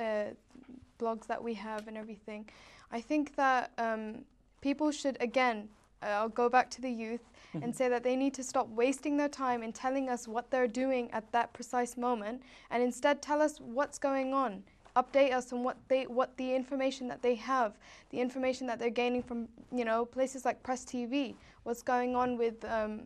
blogs that we have and everything. I think that people should, again, I'll go back to the youth and say that they need to stop wasting their time in telling us what they're doing at that precise moment, and instead tell us what's going on. Update us on what the information that they have, the information that they're gaining from places like Press TV. What's going on with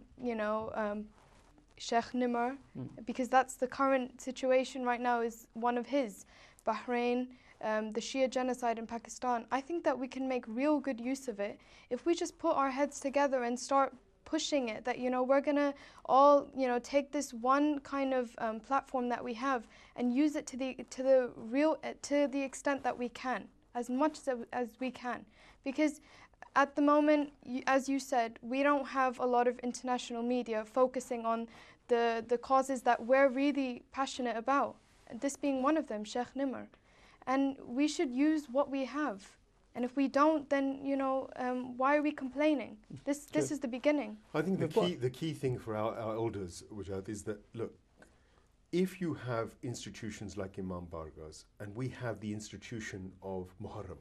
Sheikh Nimr, because that's the current situation right now. Is one of his Bahrain. The Shia genocide in Pakistan. I think that we can make real good use of it if we just put our heads together and start pushing it, that we're gonna all take this one kind of platform that we have and use it to the extent that we can, as much as we can, because at the moment, as you said, we don't have a lot of international media focusing on the causes that we're really passionate about, this being one of them, Sheikh Nimr. And we should use what we have. And if we don't, then, you know, why are we complaining? This is the beginning. I think the key thing for our elders, Wajahat, is that, look, if you have institutions like Imam Barghaz, and we have the institution of Muharram,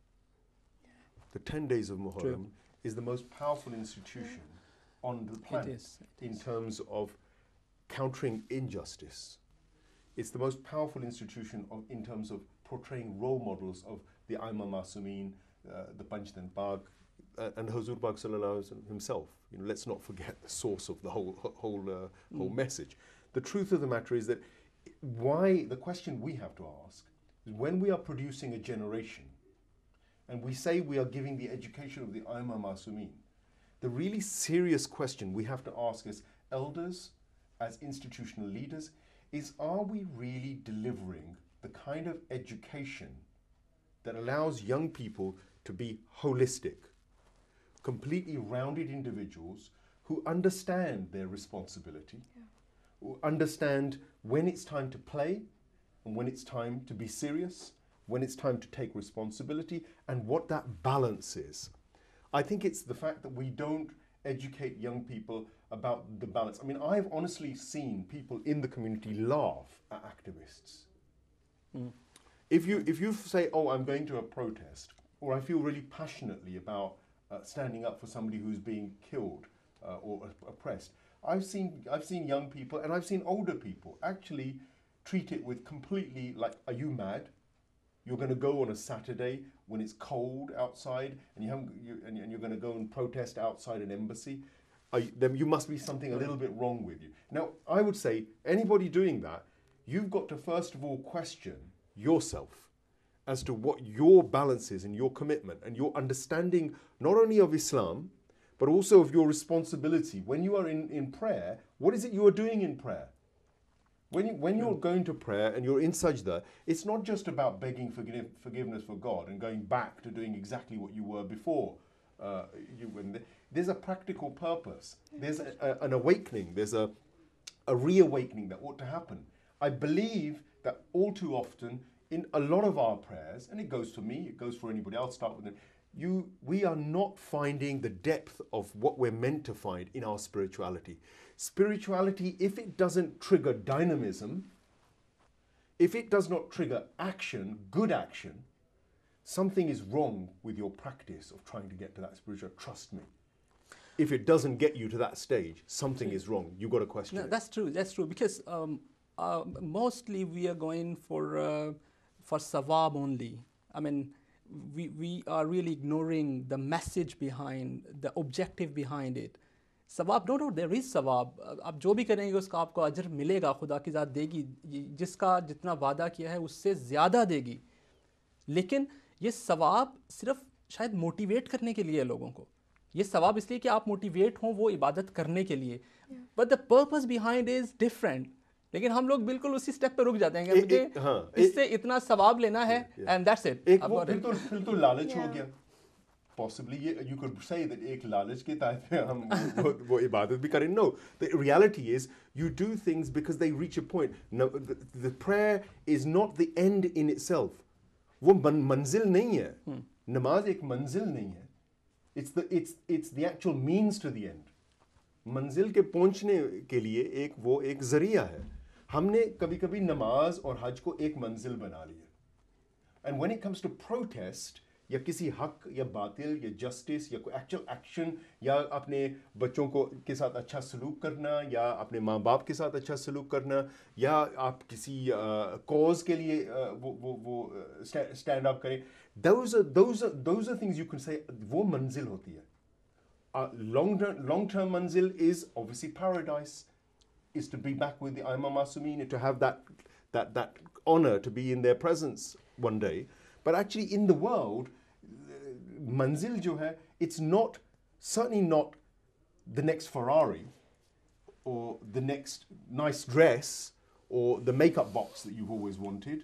the 10 days of Muharram is the most powerful institution on the planet in terms of countering injustice. It's the most powerful institution in terms of portraying role models of the Aima Masumin, the Panjtan Pak, and Hazur Pak Sallallahu Alaihi Wasallam himself. You know, let's not forget the source of the whole message. The truth of the matter is that the question we have to ask is, when we are producing a generation and we say we are giving the education of the Aima Masumin, the really serious question we have to ask as elders, as institutional leaders, is, are we really delivering the kind of education that allows young people to be holistic, completely rounded individuals who understand their responsibility, who understand when it's time to play and when it's time to be serious, when it's time to take responsibility, and what that balance is. I think it's the fact that we don't educate young people about the balance. I mean, I've honestly seen people in the community laugh at activists. If you say, oh, I'm going to a protest, or I feel really passionately about standing up for somebody who's being killed or oppressed, I've seen young people and I've seen older people actually treat it with completely like, are you mad? You're going to go on a Saturday when it's cold outside and you're going to go and protest outside an embassy? Then you must be something a little bit wrong with you. Now, I would say anybody doing that, you've got to first of all question yourself as to what your balance is and your commitment and your understanding not only of Islam, but also of your responsibility. When you are in prayer, what is it you are doing in prayer? When you're going to prayer and you're in sajda, it's not just about begging forgiveness for God and going back to doing exactly what you were before. There's a practical purpose. There's an awakening. There's a reawakening that ought to happen. I believe that all too often in a lot of our prayers, and it goes for me, it goes for anybody else, start with it, we are not finding the depth of what we're meant to find in our spirituality. Spirituality, if it doesn't trigger dynamism, if it does not trigger action, good action, something is wrong with your practice of trying to get to that spiritual. Trust me. If it doesn't get you to that stage, something is wrong. You've got to question it. That's true, because mostly we are going for sawab only. I mean, we are really ignoring the message behind, the objective behind it. सवाब, no, there is सवाब. आप जो भी करेंगे उसका आपको अजर मिलेगा, खुदा की ज़ात देगी, जिसका जितना वादा किया है उससे ज़्यादा देगी. लेकिन ये सवाब सिर्फ शायद मोटिवेट करने के लिए है लोगों को. ये सवाब इसलिए कि आप मोटिवेट हों वो इबादत करने के लिए. But the purpose behind is different. लेकिन हम लोग बिल्कुल उसी स्टेप पे रुक जाते हैं कि मुझे इससे इतना सवाब लेना है एंड दैट्स इट. फिर तो लालच हो गया. Possibly, you could say that एक लालच के तहत पे हम वो इबादत भी करें. No, the reality is you do things because they reach a point. No, the prayer is not the end in itself. वो मंजिल नहीं है. नमाज एक मंजिल नहीं है. It's the actual means to the end. मंजिल के पहुंचने के लिए वो एक जरिया है. हमने कभी-कभी नमाज और हज को एक मंजिल बना लिया. And when it comes to protest, या किसी हक या बातिल या जस्टिस या कोई एक्चुअल एक्शन या अपने बच्चों के साथ अच्छा सलूक करना या अपने माँ बाप के साथ अच्छा सलूक करना या आप किसी कॉज के लिए वो स्टैंड अप करें, those are things you can say वो मंजिल होती है. Long term manzil is obviously paradise, is to be back with the Aima Masumin, to have that honor to be in their presence one day. But actually in the world, manzil jo hai, it's not, certainly not the next Ferrari or the next nice dress or the makeup box that you've always wanted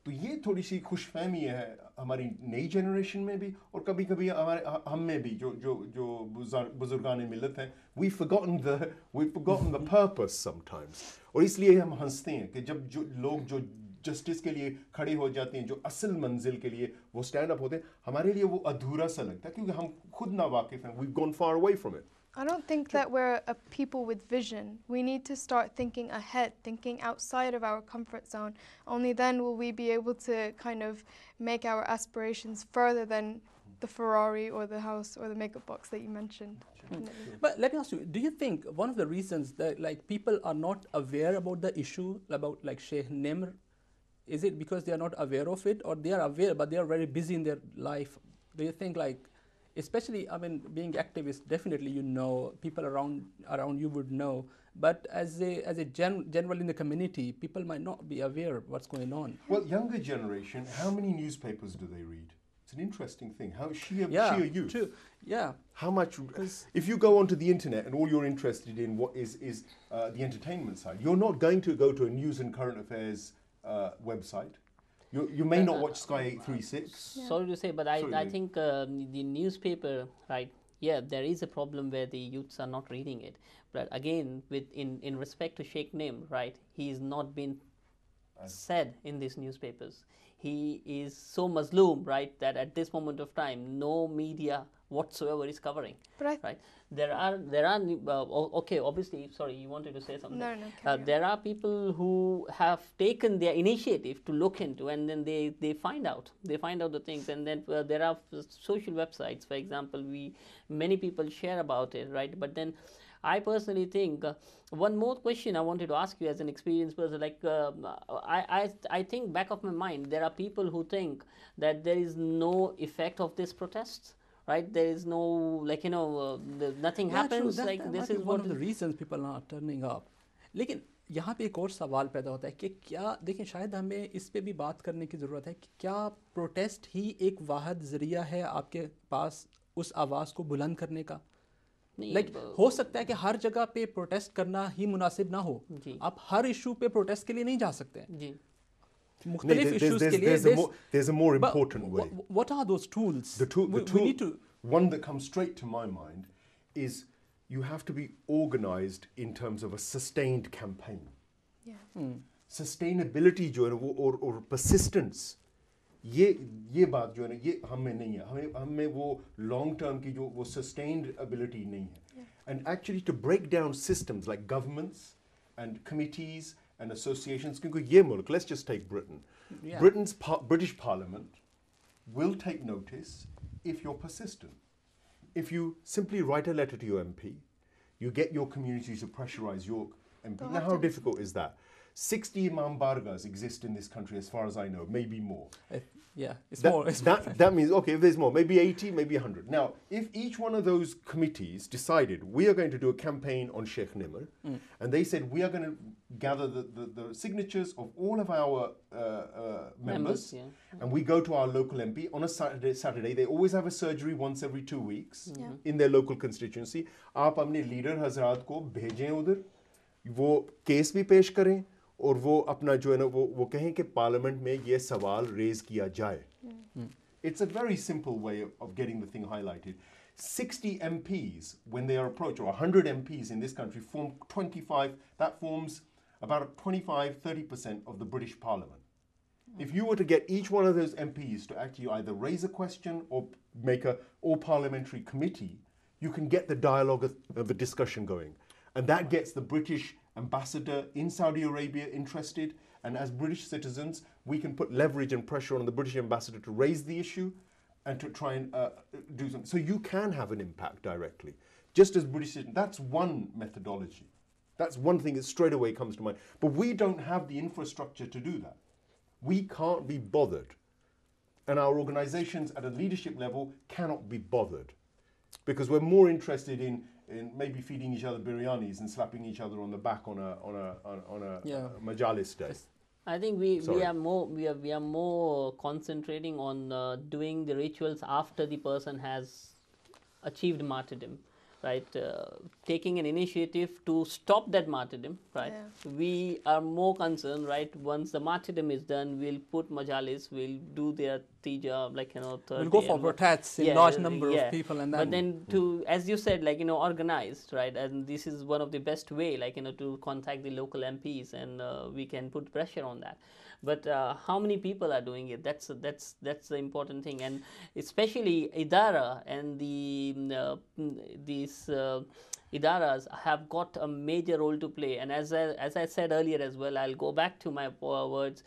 तो ये थोड़ी सी खुशफहमी है हमारी नई generation में भी और कभी कभी हमारे हम में भी जो जो जो बुजुर्गान मिलत हैं we've forgotten the purpose sometimes और इसलिए हम हंसते हैं कि जब जो लोग जो जस्टिस के लिए खड़े हो जाते हैं जो असल मंजिल के लिए वो स्टैंड अप होते हैं हमारे लिए वो अधूरा सा लगता है क्योंकि हम खुद ना वाकिफ हैं we've gone far away from it. I don't think that we're a people with vision. We need to start thinking ahead, thinking outside of our comfort zone. Only then will we be able to kind of make our aspirations further than the Ferrari or the house or the makeup box that you mentioned. But let me ask you, do you think one of the reasons that like people are not aware about the issue about like Sheikh Nimr, is it because they are not aware of it or they are aware but they are very busy in their life? Do you think like especially, I mean, being activist, definitely you know, people around you would know, but as a general in the community, people might not be aware of what's going on. Well, younger generation, how many newspapers do they read? It's an interesting thing. How sheer youth. True. Yeah. How much? If you go onto the internet and all you're interested in what is the entertainment side, you're not going to go to a news and current affairs website. You may not watch Sky 836. Yeah. Sorry to say, but I think the newspaper, right? Yeah, there is a problem where the youths are not reading it. But again, in respect to Sheikh Nimr, right? He is not been said in these newspapers. He is so mazloom, right? That at this moment of time, no media whatsoever is covering. Right? There are okay. Obviously, sorry, you wanted to say something. No. There are people who have taken their initiative to look into, and then they find out the things, and then there are social websites, for example. Many people share about it, right? But then, I personally think one more question I wanted to ask you as an experienced person. Like I think back of my mind, there are people who think that there is no effect of these protests. Right, there is no nothing happens. True. Like this is one of the reasons people are turning up. लेकिन यहाँ पे एक और सवाल पैदा होता है कि क्या देखिए शायद हमें इस पे भी बात करने की ज़रूरत है कि क्या प्रोटेस्ट ही एक वाहिद ज़रिया है आपके पास उस आवाज़ को बुलंद करने का? हो सकता है कि हर जगह पे प्रोटेस्ट करना ही मुनासिब ना हो. आप हर इशू पे प्रोटेस्ट के लिए नहीं जा सकते हैं. There's a more important way. What are those tools? The tool, one that comes straight to my mind is you have to be organized in terms of a sustained campaign. Yeah. Sustainability जो है और persistence ये बात जो है ना ये हमें नहीं है हमें वो long term की जो वो sustained ability नहीं है. And actually to break down systems like governments and committees and associations, let's just take Britain. Yeah. British Parliament will take notice if you're persistent. If you simply write a letter to your MP, you get your community to pressurize your MP. Now, how difficult is that? 60 Imam Bargas exist in this country, as far as I know, maybe more. It's more. That means, okay, if there's more, maybe 80, maybe 100. Now, if each one of those committees decided we are going to do a campaign on Sheikh Nimr, and they said we are going to gather the signatures of all of our members, and we go to our local MP on a Saturday, they always have a surgery once every 2 weeks in their local constituency. आप अपने leader हजरात को भेजें उधर, वो case भी पेश करें और वो अपना जो है ना वो कहें कि पार्लियामेंट में ये सवाल रेज किया जाए. It's a very simple way of getting the thing highlighted. 60 MPs, when they are approached, or 100 MPs in this country, form 25, that forms about 25-30% of the British Parliament. If you were to get each one of those MPs to actually either raise a question or make a all-parliamentary committee, you can get the dialogue of the discussion going. And that gets the British ambassador in Saudi Arabia interested, and as British citizens, we can put leverage and pressure on the British ambassador to raise the issue and to try and do something. So you can have an impact directly, just as British citizens. That's one methodology. That's one thing that straight away comes to mind. But we don't have the infrastructure to do that. We can't be bothered. And our organizations at a leadership level cannot be bothered, because we're more interested in maybe feeding each other biryanis and slapping each other on the back on a majalis day. I think we are more concentrating on doing the rituals after the person has achieved martyrdom, right, taking an initiative to stop that martyrdom, right? Yeah. We are more concerned, right? Once the martyrdom is done, we'll put majalis, we'll do their tija, like, you know, We'll go for protests in large number of people, and then. But then to, as you said, like, you know, organized, right? And this is one of the best way, like, you know, to contact the local MPs, and we can put pressure on that. But how many people are doing it? That's the important thing, and especially Idara and these Idaras have got a major role to play. And as I said earlier as well, I'll go back to my words.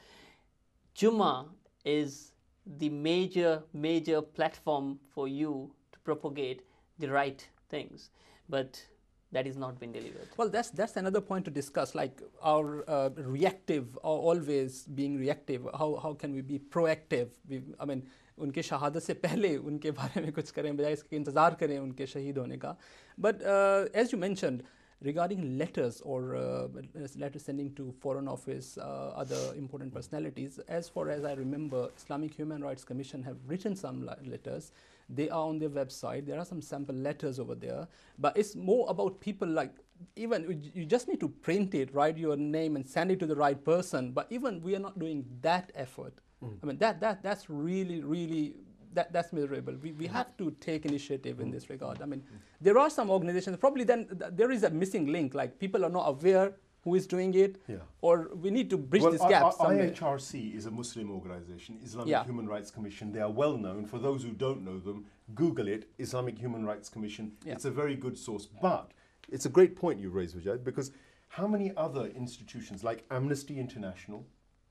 Jummah is the major platform for you to propagate the right things, but that is not been delivered. Well, that's another point to discuss, like our reactive, or always being reactive. How can we be proactive? I mean, उनके शहादत से पहले उनके बारे में कुछ करें बजाय इसके इंतज़ार करें उनके शहीद होने का. But as you mentioned, regarding letters or letters sending to Foreign Office, other important personalities, as far as I remember, Islamic Human Rights Commission have written some letters. They are on their website. There are some sample letters over there. But it's more about people, like, even you just need to print it, write your name and send it to the right person. But even we are not doing that effort. I mean, that's really that's miserable. We have to take initiative in this regard. I mean, there are some organizations, probably then there is a missing link, like people are not aware who is doing it, or we need to bridge this gap somewhere. IHRC is a Muslim organization, Islamic Human Rights Commission. They are well known. For those who don't know them, Google it, Islamic Human Rights Commission. It's a very good source. But it's a great point you raised, Vijay, because how many other institutions like Amnesty International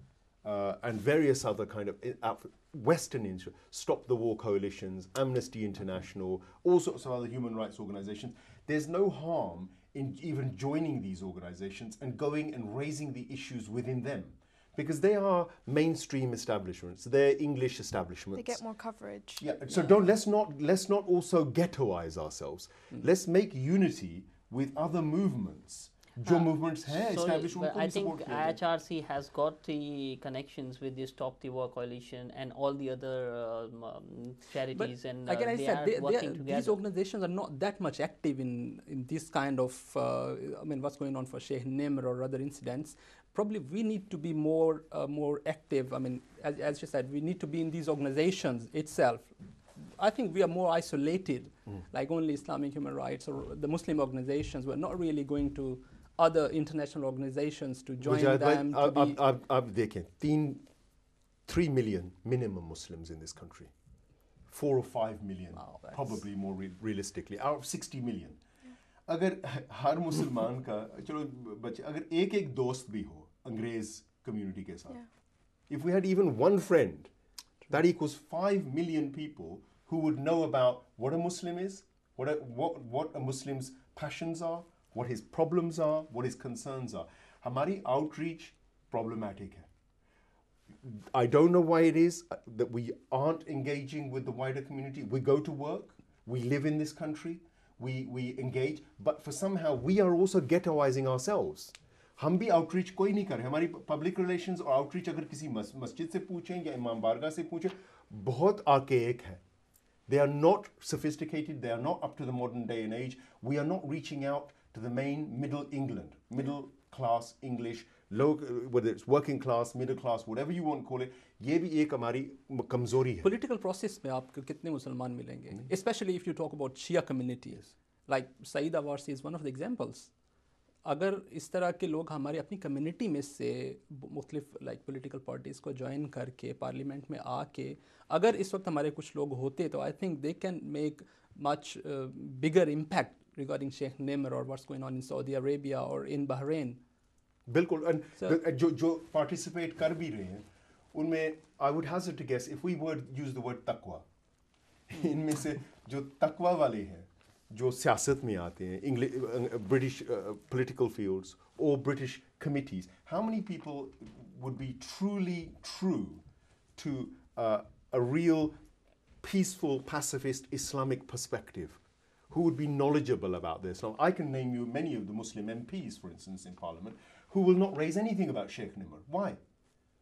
and various other kind of Western institutions, Stop the War coalitions, Amnesty International, all sorts of other human rights organizations, there's no harm in even joining these organizations and going and raising the issues within them, because they are mainstream establishments, they're English establishments. They get more coverage. So let's not also ghettoize ourselves. Let's make unity with other movements. जो movements हैं established उनको I भी think support किया जाए. IHRC has got the connections with the Stop the War coalition and all the other charities, but and again, I they said are working together. these organizations are not that much active in this kind of I mean, what's going on for Sheikh Nimr or other incidents. Probably we need to be more active. I mean, as you said, we need to be in these organizations itself. I think we are more isolated, like only Islamic Human Rights or the Muslim organizations. We're not really going to other international organizations to join them. आप देखें 3 million minimum Muslims in this country, 4 or 5 million, probably more realistically, out of 60 million. अगर हर मुसलमान का चलो बच्चे अगर एक दोस्त भी हो अंग्रेज कम्युनिटी के साथ, if we had even one friend, that equals 5 million people who would know about what a Muslim is, what a Muslim's passions are, what his problems are, what his concerns are. Hamari outreach problematic hai. I don't know why it is that we aren't engaging with the wider community. We go to work, we live in this country, we engage, but for somehow we are also ghettoizing ourselves. हम भी outreach कोई नहीं कर रहे. हमारी public relations और outreach अगर किसी मस्जिद से पूछें या इमाम बारगाह से पूछें, बहुत archaic है. They are not sophisticated, they are not up to the modern day and age. We are not reaching out to the main middle England, middle class English, low, whether it's working class, middle class, whatever you want to call it, ये भी एक हमारी कमजोरी है. Political process में आपको कितने मुसलमान मिलेंगे? Especially if you talk about Shia communities, like Saeed Awarsi is one of the examples. अगर इस तरह के लोग हमारे अपनी कम्युनिटी में से मुख्तलिफ लाइक पॉलिटिकल पार्टीज़ को ज्वाइन करके पार्लियामेंट में आके अगर इस वक्त हमारे कुछ लोग होते तो I think they can make much bigger impact regarding Sheikh Nimr और what's going on in Saudi Arabia और इन बहरीन. बिल्कुल. जो पार्टिसिपेट कर भी रहे हैं उनमें I would hazard to guess if we word use the word तकवा, इनमें से जो तकवा वाले हैं जो सियासत में आते हैं, English, British political fields or British committees, how many people would be truly true to a real peaceful, pacifist Islamic perspective, who would be knowledgeable about this? Now, I can name you many of the Muslim MPs, for instance, in Parliament, who will not raise anything about Sheikh Nimr. Why?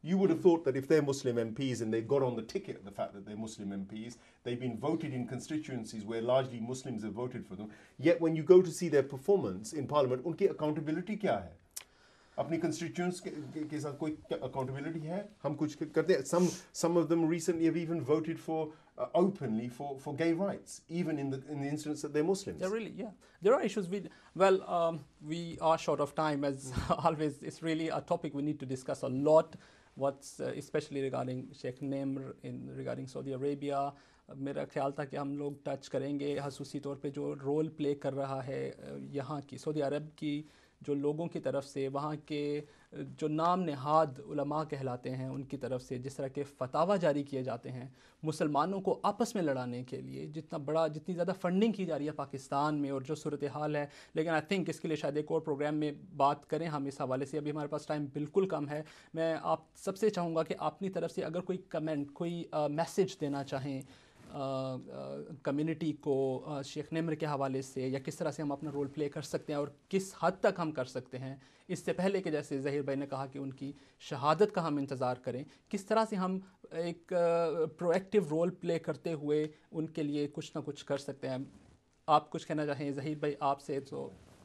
You would have thought that if they're Muslim MPs and they got on the ticket, the fact that they're Muslim MPs, they've been voted in constituencies where largely Muslims have voted for them. Yet when you go to see their performance in Parliament, unki accountability kya hai? Apni constituents ke saath koi accountability hai? Hum kuch karte hain. Some of them recently have even voted for openly for gay rights, even in the instance that they're Muslims. There are issues with, we are short of time as always. It's really a topic we need to discuss a lot. What's especially regarding Sheikh Nimr regarding Saudi Arabia. میرا خیال تھا کہ ہم لوگ touch کریں گے خصوصی طور پہ جو رول پلے کر رہا ہے یہاں کی سعودی عرب کی جو لوگوں کی طرف سے وہاں کے جو نام نہاد علماء کہلاتے ہیں ان کی طرف سے جس طرح کے فتاویٰ جاری کیے جاتے ہیں مسلمانوں کو آپس میں لڑانے کے لیے جتنی زیادہ فنڈنگ کی جا رہی ہے پاکستان میں اور جو صورتحال ہے. لیکن آئی تھنک اس کے لیے شاید ایک اور پروگرام میں بات کریں ہم اس حوالے سے. ابھی ہمارے پاس ٹائم بالکل کم ہے. میں آپ سب سے چاہوں گا کہ اپنی طرف سے اگر کوئی کمنٹ کوئی میسیج دینا چاہیں کمیونٹی کو شیخ نمر کے حوالے سے یا کس طرح سے ہم اپنا رول پلے کر سکتے ہیں اور کس حد تک ہم کر سکتے ہیں اس سے پہلے کہ جیسے ظہیر بھائی نے کہا کہ ان کی شہادت کا ہم انتظار کریں, کس طرح سے ہم ایک پرو ایکٹیو رول پلے کرتے ہوئے ان کے لیے کچھ نہ کچھ کر سکتے ہیں. آپ کچھ کہنا چاہیں ظہیر بھائی آپ سے؟ تو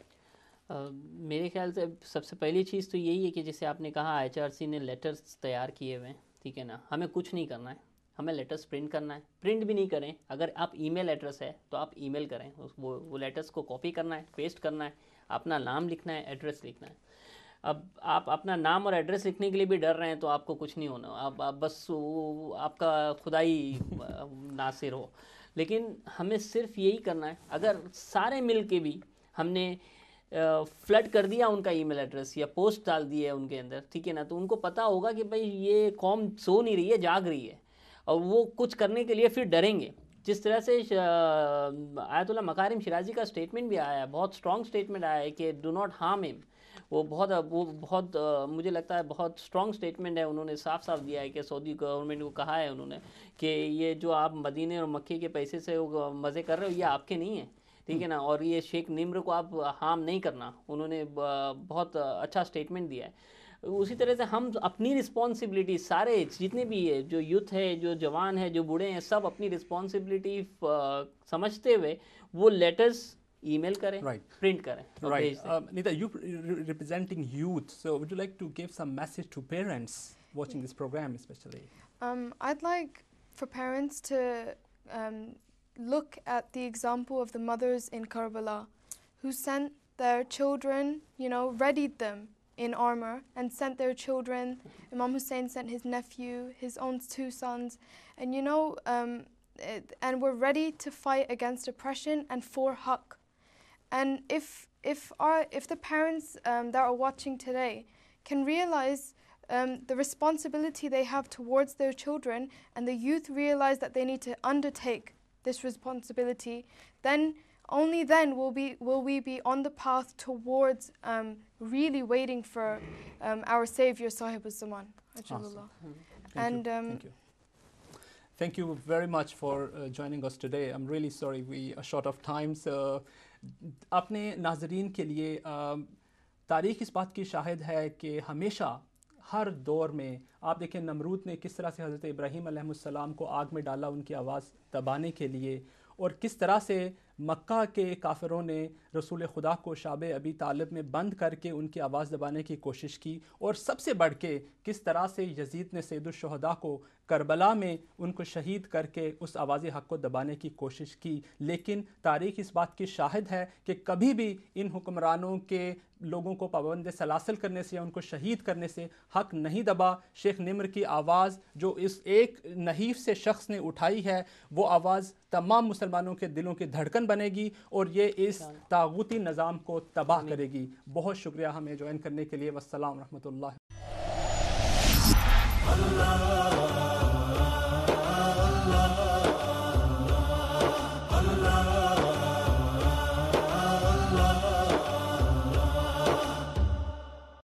میرے خیال سے سب سے پہلی چیز تو یہی ہے کہ جیسے آپ نے کہا IHRC نے لیٹرز تیار کیے ہوئے ہیں, ٹھیک ہے نا, ہمیں کچھ نہیں کرنا ہے, ہمیں لیٹرز پرنٹ کرنا ہے. پرنٹ بھی نہیں کریں, اگر آپ ای میل ایڈریس ہے تو آپ ای میل کریں, وہ لیٹرز کو کاپی کرنا ہے, پیسٹ کرنا ہے, اپنا نام لکھنا ہے, ایڈریس لکھنا ہے. اب آپ اپنا نام اور ایڈریس لکھنے کے لیے بھی ڈر رہے ہیں تو آپ کو کچھ نہیں ہونا, آپ بس آپ کا خدائی ناصر ہو. لیکن ہمیں صرف یہی کرنا ہے, اگر سارے مل کے بھی ہم نے فلڈ کر دیا ان کا ای میل ایڈریس یا پوسٹ ڈال دی ہے ان کے اندر, ٹھیک ہے نا, تو ان کو پتہ ہوگا کہ بھائی یہ قوم سو نہیں رہی ہے, جاگ رہی ہے, اور وہ کچھ کرنے کے لیے پھر ڈریں گے. جس طرح سے آیت اللہ مکارم شیرازی کا اسٹیٹمنٹ بھی آیا ہے, بہت اسٹرانگ اسٹیٹمنٹ آیا ہے کہ ڈو ناٹ ہارم ہم. وہ بہت مجھے لگتا ہے بہت اسٹرانگ اسٹیٹمنٹ ہے. انہوں نے صاف صاف دیا ہے کہ سعودی گورنمنٹ کو کہا ہے انہوں نے کہ یہ جو آپ مدینے اور مکے کے پیسے سے مزے کر رہے ہو یہ آپ کے نہیں ہیں, ٹھیک ہے نا, اور یہ شیخ نمر کو آپ ہارم نہیں کرنا. انہوں نے بہت اچھا اسٹیٹمنٹ دیا ہے. اسی طرح سے ہم اپنی رسپانسبلٹی سارے جتنے بھی ہے, جو یوتھ ہے, جو جوان ہے, جو بوڑھے ہیں, سب اپنی رسپانسبلٹی سمجھتے ہوئے وہ لیٹرز ای میل کریں, پرنٹ کریں. Nita, you representing youth, so would you like to give some message to parents watching this program especially? I'd like for parents to look at the example of the mothers in Karbala who sent their children, readied them in armor and sent their children. Imam Hussein sent his nephew, his own 2 sons, and and were ready to fight against oppression and for haqq. And if the parents that are watching today can realize the responsibility they have towards their children, and the youth realize that they need to undertake this responsibility, then only then will we be on the path towards really waiting for our Savior Sahib al-Zaman. Ajjalullah. And Thank you very much for joining us today. I'm really sorry we are short of time. So اپنے ناظرین کے لیے تاریخ اس بات کی شاہد ہے کہ ہمیشہ ہر دور میں آپ دیکھیں نمرود نے کس طرح سے حضرت ابراہیم علیہ السلام کو آگ میں ڈالا ان کی آواز دبانے کے لیے, اور کس طرح سے مکہ کے کافروں نے رسول خدا کو شعب ابی طالب میں بند کر کے ان کی آواز دبانے کی کوشش کی, اور سب سے بڑھ کے کس طرح سے یزید نے سید الشہداء کو کربلا میں ان کو شہید کر کے اس آواز حق کو دبانے کی کوشش کی. لیکن تاریخ اس بات کی شاہد ہے کہ کبھی بھی ان حکمرانوں کے لوگوں کو پابند سلاسل کرنے سے یا ان کو شہید کرنے سے حق نہیں دبا. شیخ نمر کی آواز جو اس ایک نحیف سے شخص نے اٹھائی ہے وہ آواز تمام مسلمانوں کے دلوں کی دھڑکن بنے گی اور یہ اس طاغوتی نظام کو تباہ کرے گی. بہت شکریہ ہمیں جوائن کرنے کے لیے. والسلام رحمۃ اللہ.